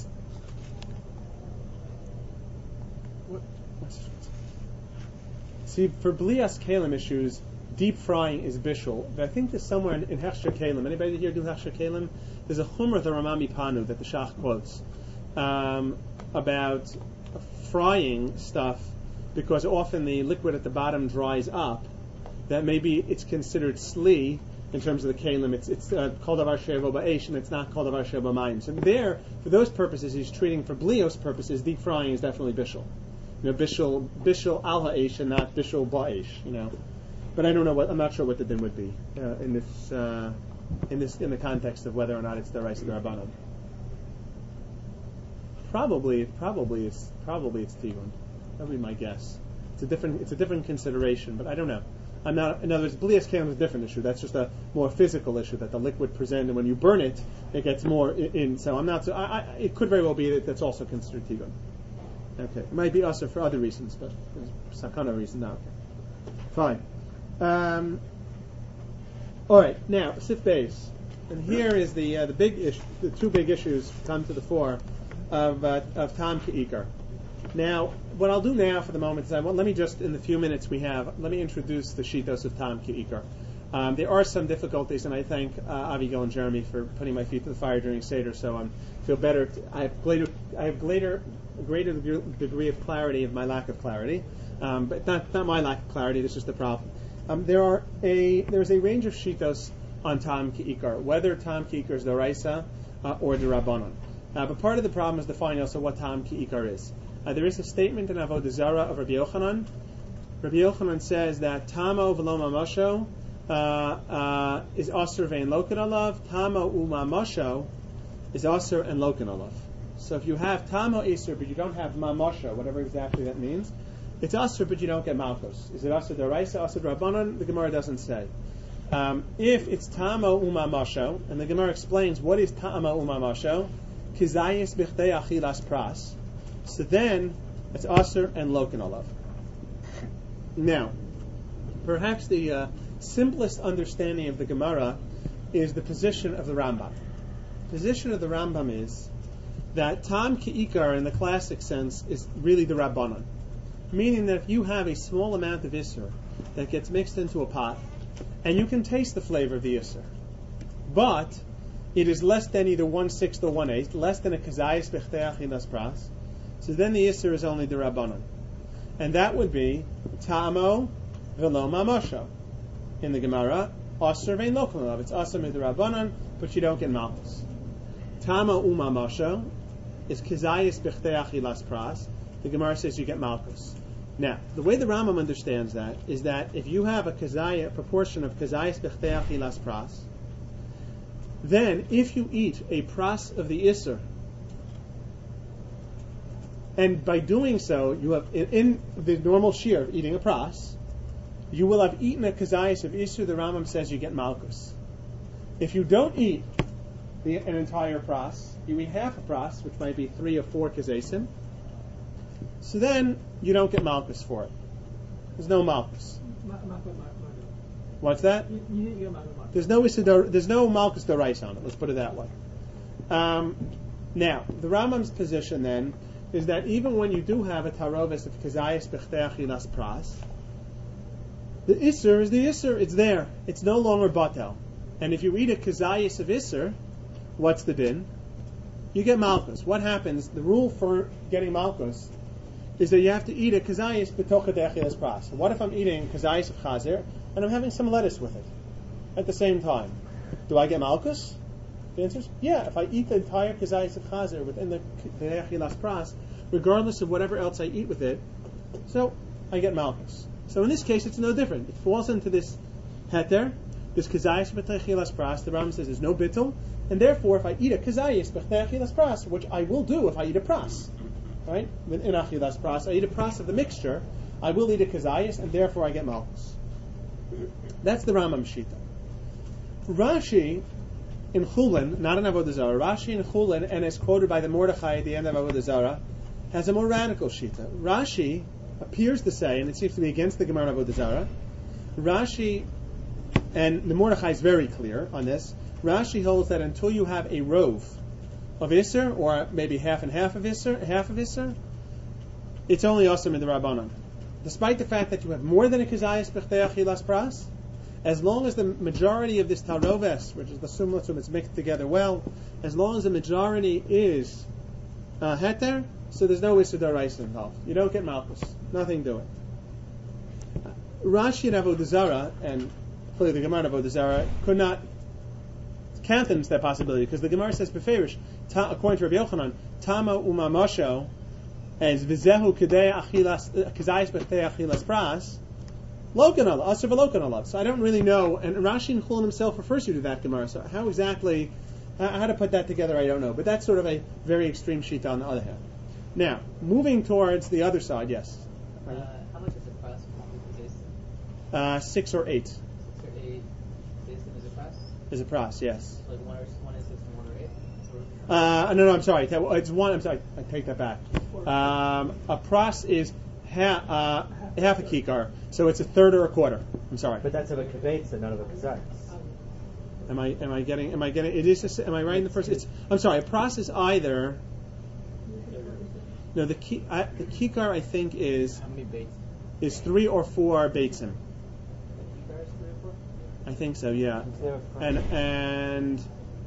See, for blias kalim issues, deep frying is bishul. But I think there's somewhere in Hechsher Kalim. Anybody here do Hechsher Kalim? There's a chumrah of the Ramami Panu that the Shach quotes, about frying stuff, because often the liquid at the bottom dries up, that maybe it's considered sli in terms of the kalim. It's called avar shevo ba'esh, and it's not called avar shevo b'mayim. So there, for those purposes, he's treating for blios purposes. Deep frying is definitely bishul. Bishul al ha'esh and not bishul ba'esh. But I don't know I'm not sure what the din would be in the context of whether or not it's deraisa d'Rabbanan. Probably it's tigun. That would be my guess. It's a different consideration, but I don't know. In other words, blias kalim is a different issue. That's just a more physical issue, that the liquid presents, and when you burn it, it gets more in. So I'm not. So it could very well be that that's also considered tigun. Okay, it might be also for other reasons, but there's sakana reason now. Okay. Fine. All right. Now sif beis, and here is the big issue. The two big issues come to the fore of tam ke'ikar. Now, what I'll do now for the moment is let me just, in the few minutes we have, let me introduce the shitos of tam ke'ikar. There are some difficulties, and I thank Avigail and Jeremy for putting my feet to the fire during Seder, so I feel better. I have greater degree of clarity of my lack of clarity, but not my lack of clarity. This is the problem. There is a range of shitos on tam ke'ikar, whether tam ke'ikar is d'oraisa or d'Rabbanan. But part of the problem is defining also what tam ke'ikar is. There is a statement in Avodah Zarah of Rabbi Yochanan. Rabbi Yochanan says that tamo v'lo mamasho is asur ve'en loken alav. Tamo u'mamasho is asur and loken alav. So if you have tamo isur but you don't have mamasho, whatever exactly that means, it's asur but you don't get malchus. Is it asur d'oraisa, asur d'Rabbanan? The Gemara doesn't say. If it's tamo u'mamasho, and the Gemara explains what is tamo u'mamasho, kizayis b'chtei achilas pras. So then, it's Aser and Loken Olav. Now, perhaps the simplest understanding of the Gemara is the position of the Rambam. The position of the Rambam is that Tam Ke'ikar, in the classic sense, is really the Rabbanon. Meaning that if you have a small amount of Isser that gets mixed into a pot, and you can taste the flavor of the Isser, but it is less than either 1/6 or 1/8, less than a Kazayis B'chtei Achilas Pras, so then the Isser is only the Rabbanon. And that would be Tamo v'lo mamasho. In the Gemara, Asr ve'en loken alav. It's Asr mid Rabbanon, but you don't get malchus. Tamo u'mamasho is Kizayis b'chtei achilas pras. The Gemara says you get malchus. Now, the way the Rambam understands that is that if you have a proportion of Kizayis b'chtei achilas pras, then if you eat a pras of the Isser, and by doing so, you have, in the normal shear of eating a pras, you will have eaten a kazayis of Isur. The Rambam says you get malchus. If you don't eat an entire pras, you eat half a pras, which might be 3 or 4 kazasim, so then you don't get malchus for it. There's no malchus. What's that? You didn't get malchus. There's no malchus d'oraisa on it. Let's put it that way. Now, the Rambam's position then is that even when you do have a taroves of kazayis b'chtei achilas pras, the Isser is the Isser. It's there. It's no longer batel. And if you eat a kazayis of Isser, what's the din? You get malchus. What happens? The rule for getting malchus is that you have to eat a kazayis b'tocha de'achilas pras. What if I'm eating kazayis of chazer and I'm having some lettuce with it at the same time? Do I get malchus? The answer is yeah. If I eat the entire kazayis of chazer within the de'achilas pras, regardless of whatever else I eat with it, so I get malchus. So in this case, it's no different. It falls into this heter, this kazayis b'chtei achilas pras. The Rambam says there's no bittul, and therefore, if I eat a kazayis b'chtei achilas pras, which I will do if I eat a pras, right? In achilas pras, I eat a pras of the mixture, I will eat a kazayis, and therefore I get malchus. That's the Rambam shita. Rashi in Chulin, not in Avodah Zarah, Rashi in Chulin, and is quoted by the Mordechai at the end of Avodah Zarah, has a more radical shita. Rashi appears to say, and it seems to be against the Gemara of Avodah Zarah, Rashi, and the Mordechai is very clear on this, Rashi holds that until you have a rove of Isser, or maybe half and half of Isser, it's only Asr in the Rabbanan. Despite the fact that you have more than a Kazayis B'chtei Achilas Pras, as long as the majority of this taroves, which is the sumlatum, it's mixed together well, as long as the majority is heter, so there's no Issa D'Oraisa involved. You don't get Malchus. Nothing to it. Rashi and Avodah Zarah, and clearly the Gemara and Avodah Zarah, could not countenance that possibility, because the Gemara says, Beferish, according to Rabbi Yochanan, Tama Umamasho, as Vizehu Kedei Kazayis B'chtei Achilas Pras, Lokan Allah, Asr V'Lokan Allah. So I don't really know, and Rashi and Chulin himself refers you to that Gemara, so how exactly, how to put that together, I don't know. But that's sort of a very extreme sheet on the other hand. Now, moving towards the other side, yes? How much is a pras? 6 or 8. 6 or 8 is a pras? Is a pras, yes. Like one is 6 and 1 or 8? No, I'm sorry. It's 1. I'm sorry. I take that back. A pras is half a kikar, so it's a third or a quarter. I'm sorry. But that's of a kibetza, not of a kazayis. Am I getting? It is. Am I right in the first? I'm sorry. A pras is either. No, the kikar I think is. How many baits? Is 3 or 4 beitzim. Kikar is 3 or 4? I think so. Yeah. And.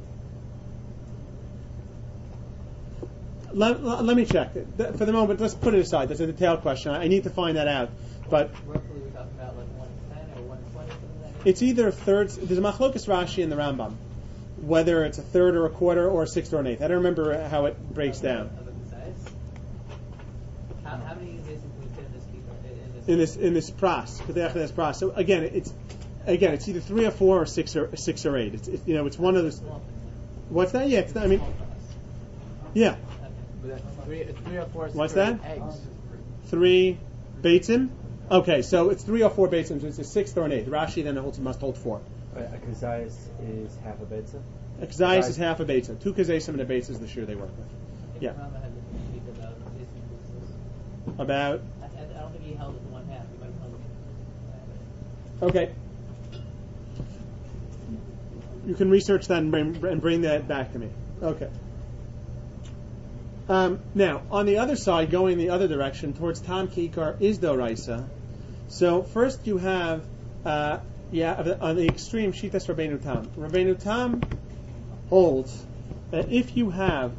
Let me check. For the moment, let's put it aside. That's a detailed question. I need to find that out. But roughly we're talking about like 110 or 120, something like that? it's either thirds. There's a machlokas Rashi in the Rambam, whether it's a third or a quarter or a sixth or an eighth. I don't remember how it breaks down. How many days can we fit in this kikar? In this pras. So again, it's either 3 or 4 or 6 or 8. It's one of those. What's that? Yeah, yeah. It's 3 or 4. What's that? Eggs. 3 beitzim. Okay, so it's 3 or 4 beitzim. So it's a sixth or an eighth. Rashi then must hold 4. A kazayis is half a betza? A kazayis is half a beitzim. 2 kazayis and a beitzim is the shur they work with. Yeah. About. I don't think he held it to 1/2. He might have held it. Okay. You can research that and bring that back to me. Okay. Now, on the other side, going the other direction, towards Tam Kikar is Doraisa. So first you have, on the extreme, Shitas Rabbeinu Tam. Rabbeinu Tam holds that if you have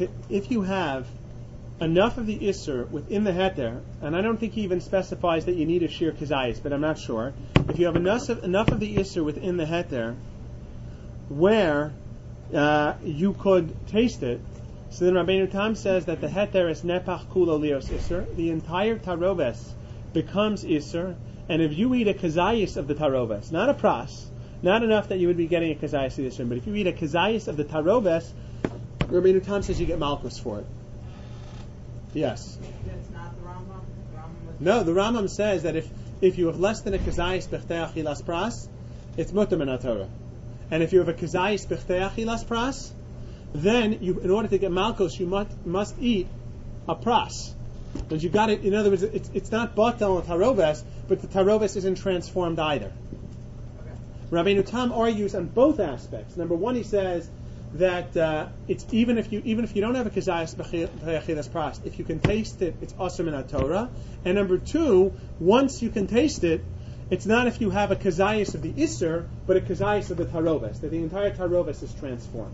enough of the Isser within the Heter, and I don't think he even specifies that you need a Shir Kazayis, but I'm not sure. If you have enough of the Isser within the Heter, where you could taste it, so then Rabbeinu Tam says that the heter is nepach kulo lios iser. The entire taroves becomes iser, and if you eat a kazayis of the taroves, not a pras, not enough that you would be getting a kazayis of iser, but if you eat a kazayis of the taroves, Rabbeinu Tam says you get malchus for it. Yes. That's not the Rambam? No, the Rambam says that if you have less than a kazayis b'chtei achilas pras, it's mutar min haTorah. And if you have a kazayis b'chtei achilas pras, then in order to get malchus, you must eat a pras. Because you got it. In other words, it's not batel and taroves, but the taroves isn't transformed either. Okay. Rabbeinu Tam argues on both aspects. Number one, he says that it's even if you don't have a kazayis b'chilas pras, if you can taste it, it's asur min haTorah. And number two, once you can taste it, it's not if you have a kazayis of the iser, but a kazayis of the taroves, that the entire taroves is transformed.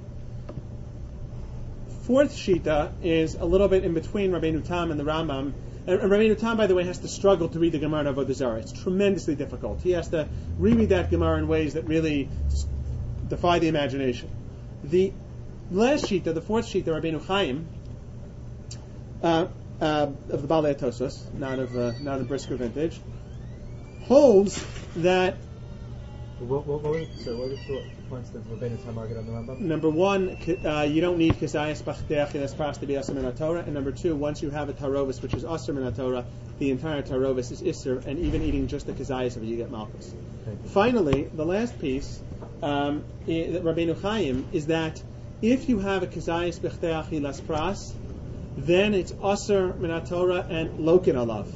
Fourth shita is a little bit in between Rabbeinu Tam and the Rambam. And Rabbeinu Tam, by the way, has to struggle to read the Gemara of Avodah Zarah. It's tremendously difficult. He has to reread that Gemara in ways that really defy the imagination. The last shita, the fourth shita, Rabbeinu Chaim, of the Balei Tosos, not of the Brisker vintage, holds that. What were the points that Rabbeinu Tam argued on the Rambam? Number one, you don't need kazayis b'chtei achilas pras to be asur min haTorah, and number two, once you have a tarovis which is asur min haTorah, the entire tarovis is isur, and even eating just the kazayis of it, you get malchus. Finally, the last piece, that Rabbeinu Chaim, is that if you have a kazayis b'chtei achilas pras, then it's asur min haTorah and lokin alav.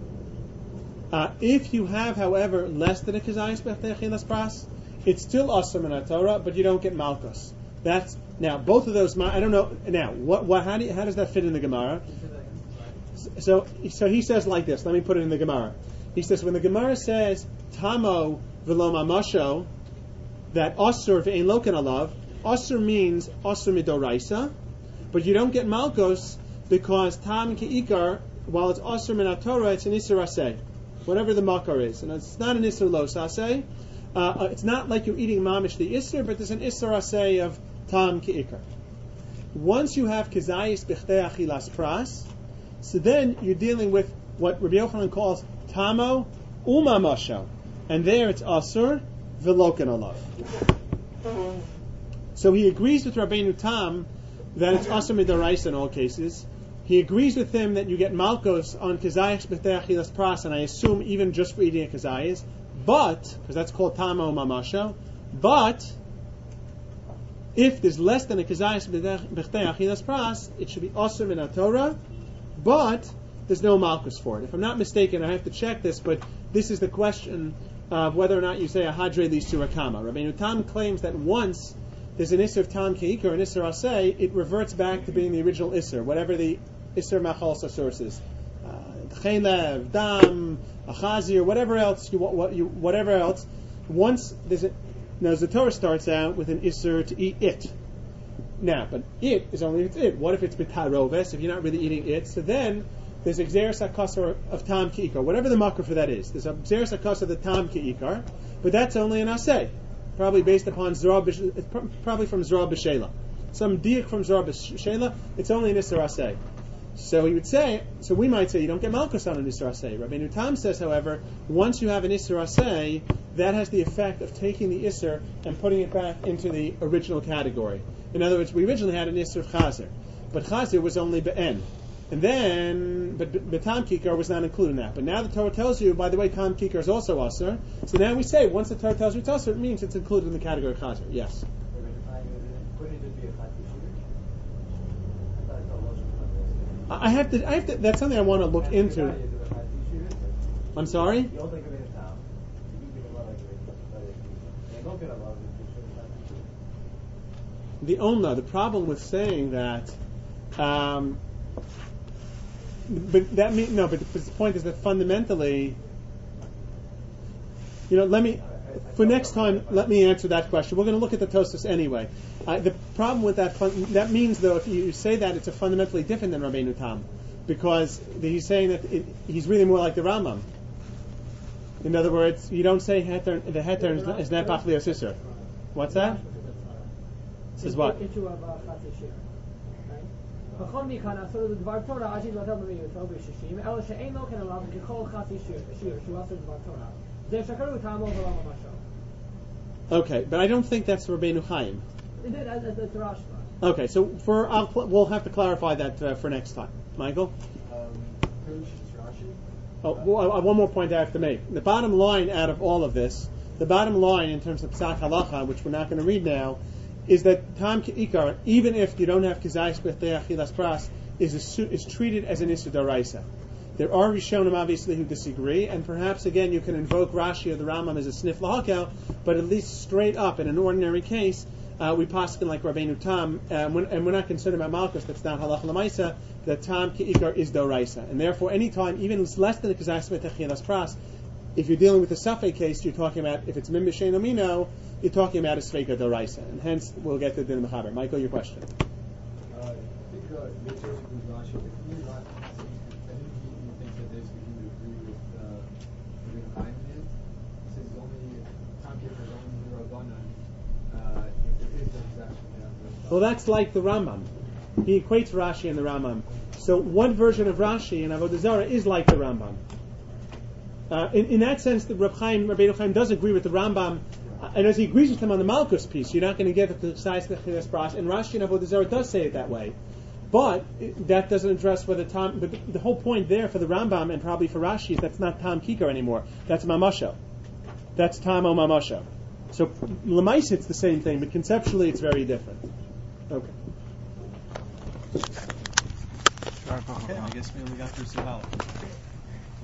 If you have, however, less than a kazayis b'chtei achilas pras, it's still asur min haTorah, but you don't get malchus. That's now both of those. I don't know now. How does that fit in the Gemara? So he says like this. Let me put it in the Gemara. He says when the Gemara says tamo v'lo mamasho, that asur ve'ein loken alav, asur means asur midoraisa, But you don't get Malkos because Tam Ke'ikar, while it's Asr Min HaTorah, it's an Isser Aseh, whatever the Makar is. And it's not an Isser Lo Aseh. It's not like you're eating Mamish the Isser, but there's an Isser Aseh of Tam Ke'ikar. Once you have Kezayis B'chtei Achilas Pras, so then you're dealing with what Rabbi Yochanan calls Tamo Umamasho. And there it's Asr V'loken Alav. So he agrees with Rabbeinu Tam that it's Asr Midaraisa in all cases. He agrees with him that you get Malkos on Kezayis B'chtei Achilas Pras, and I assume even just for eating a Kezayis, but, because that's called Tamo Umamasho, but if there's less than a Kezayis B'chtei Achilas Pras, it should be Asr Min HaTorah, but there's no Malkus for it. If I'm not mistaken, I have to check this, but this is the question of whether or not you say a Hadre leads to Rakama. Rabbeinu Tam claims that once there's an Isser of Tam Ke'ikar, an Isser Aseh, it reverts back to being the original Isser, whatever the Isser Machal source is. Chelev, Dam, Achazir, whatever else whatever else. Once there's now the Torah starts out with an Isser to eat it. Now, but it is only if it's it. What if it's b'taroves, if you're not really eating it? So then there's a Gzeres HaKasar of Tam Ke'ikar, whatever the makar for that is. There's a Gzeres HaKasar of the Tam Ke'ikar, but that's only an Aseh, probably based upon probably from Zorah B'Shela. Some diak from Zorah B'Shela, it's only an Isser Aseh. So he would say, so we might say you don't get Malkus on an Isser Aseh. Rabbeinu Tam says, however, once you have an Isser Aseh, that has the effect of taking the Isser and putting it back into the original category. In other words, we originally had an Isser of Chazer, but Chazer was only Be'en. And then, but Tam Kikar was not included in that. But now the Torah tells you, by the way, Tam Kikar is also Asr. So now we say, once the Torah tells you it's Asr, it means it's included in the category of Chazer. Yes? I have to, that's something I want to look into. I'm sorry? The problem with saying that, but the point is that fundamentally, for next time, let me answer that question. We're going to look at the Tosfos anyway. The problem with that means, though, if you say that, it's a fundamentally different than Rabbeinu Tam, because he's saying that he's really more like the Rambam. In other words, you don't say the heter is nepach liosisser. What's that? Says what? Okay, but I don't think that's Rabbeinu Chaim. Okay, so we'll have to clarify that for next time. Michael? One more point I have to make. The bottom line out of all of this, the bottom line in terms of Psak Halacha, which we're not going to read now, is that Tam Ke'ikar, even if you don't have Kizayis B'chtei Achilas Pras, is treated as an Issur D'Oraisa. There are Rishonim, obviously, who disagree, and perhaps, again, you can invoke Rashi or the Rambam as a snif lahakel, but at least straight up, in an ordinary case, we paskin like Rabbeinu Tam, and we're not concerned about Malkus, that's not Halacha L'maisa, that Tam Ke'ikar is D'Oraisa. And therefore, any time, even if it's less than a Kizayis B'chtei Achilas Pras, if you're dealing with a Safek case, you're talking about, if it's Mim B'Shein Omino, you're talking about a Sveika D'Oraisa. And hence, we'll get to the Din Mechaber. Michael, your question. I think Rashi, if you're not, anything you think that this, we would agree with Rabbeinu Chaim in. It says only, Tam Ke'ikar is only Rabbanan, if there is an exaction. Well, that's like the Rambam. He equates Rashi and the Rambam. So one version of Rashi in Avodah Zarah is like the Rambam. In that sense, the Rabbeinu Chaim does agree with the Rambam, and as he agrees with him on the Malkus piece, you're not going to get the size of the Chilas Pras, and Rashi and Avodah Zarah does say it that way. But that doesn't address whether Tam. But the whole point there for the Rambam and probably for Rashi is that's not Tam Kikar anymore. That's Mamasho. That's Tam O Mamasho. So L'mais it's the same thing, but conceptually it's very different. Okay. Okay, I guess we only got through Sibala.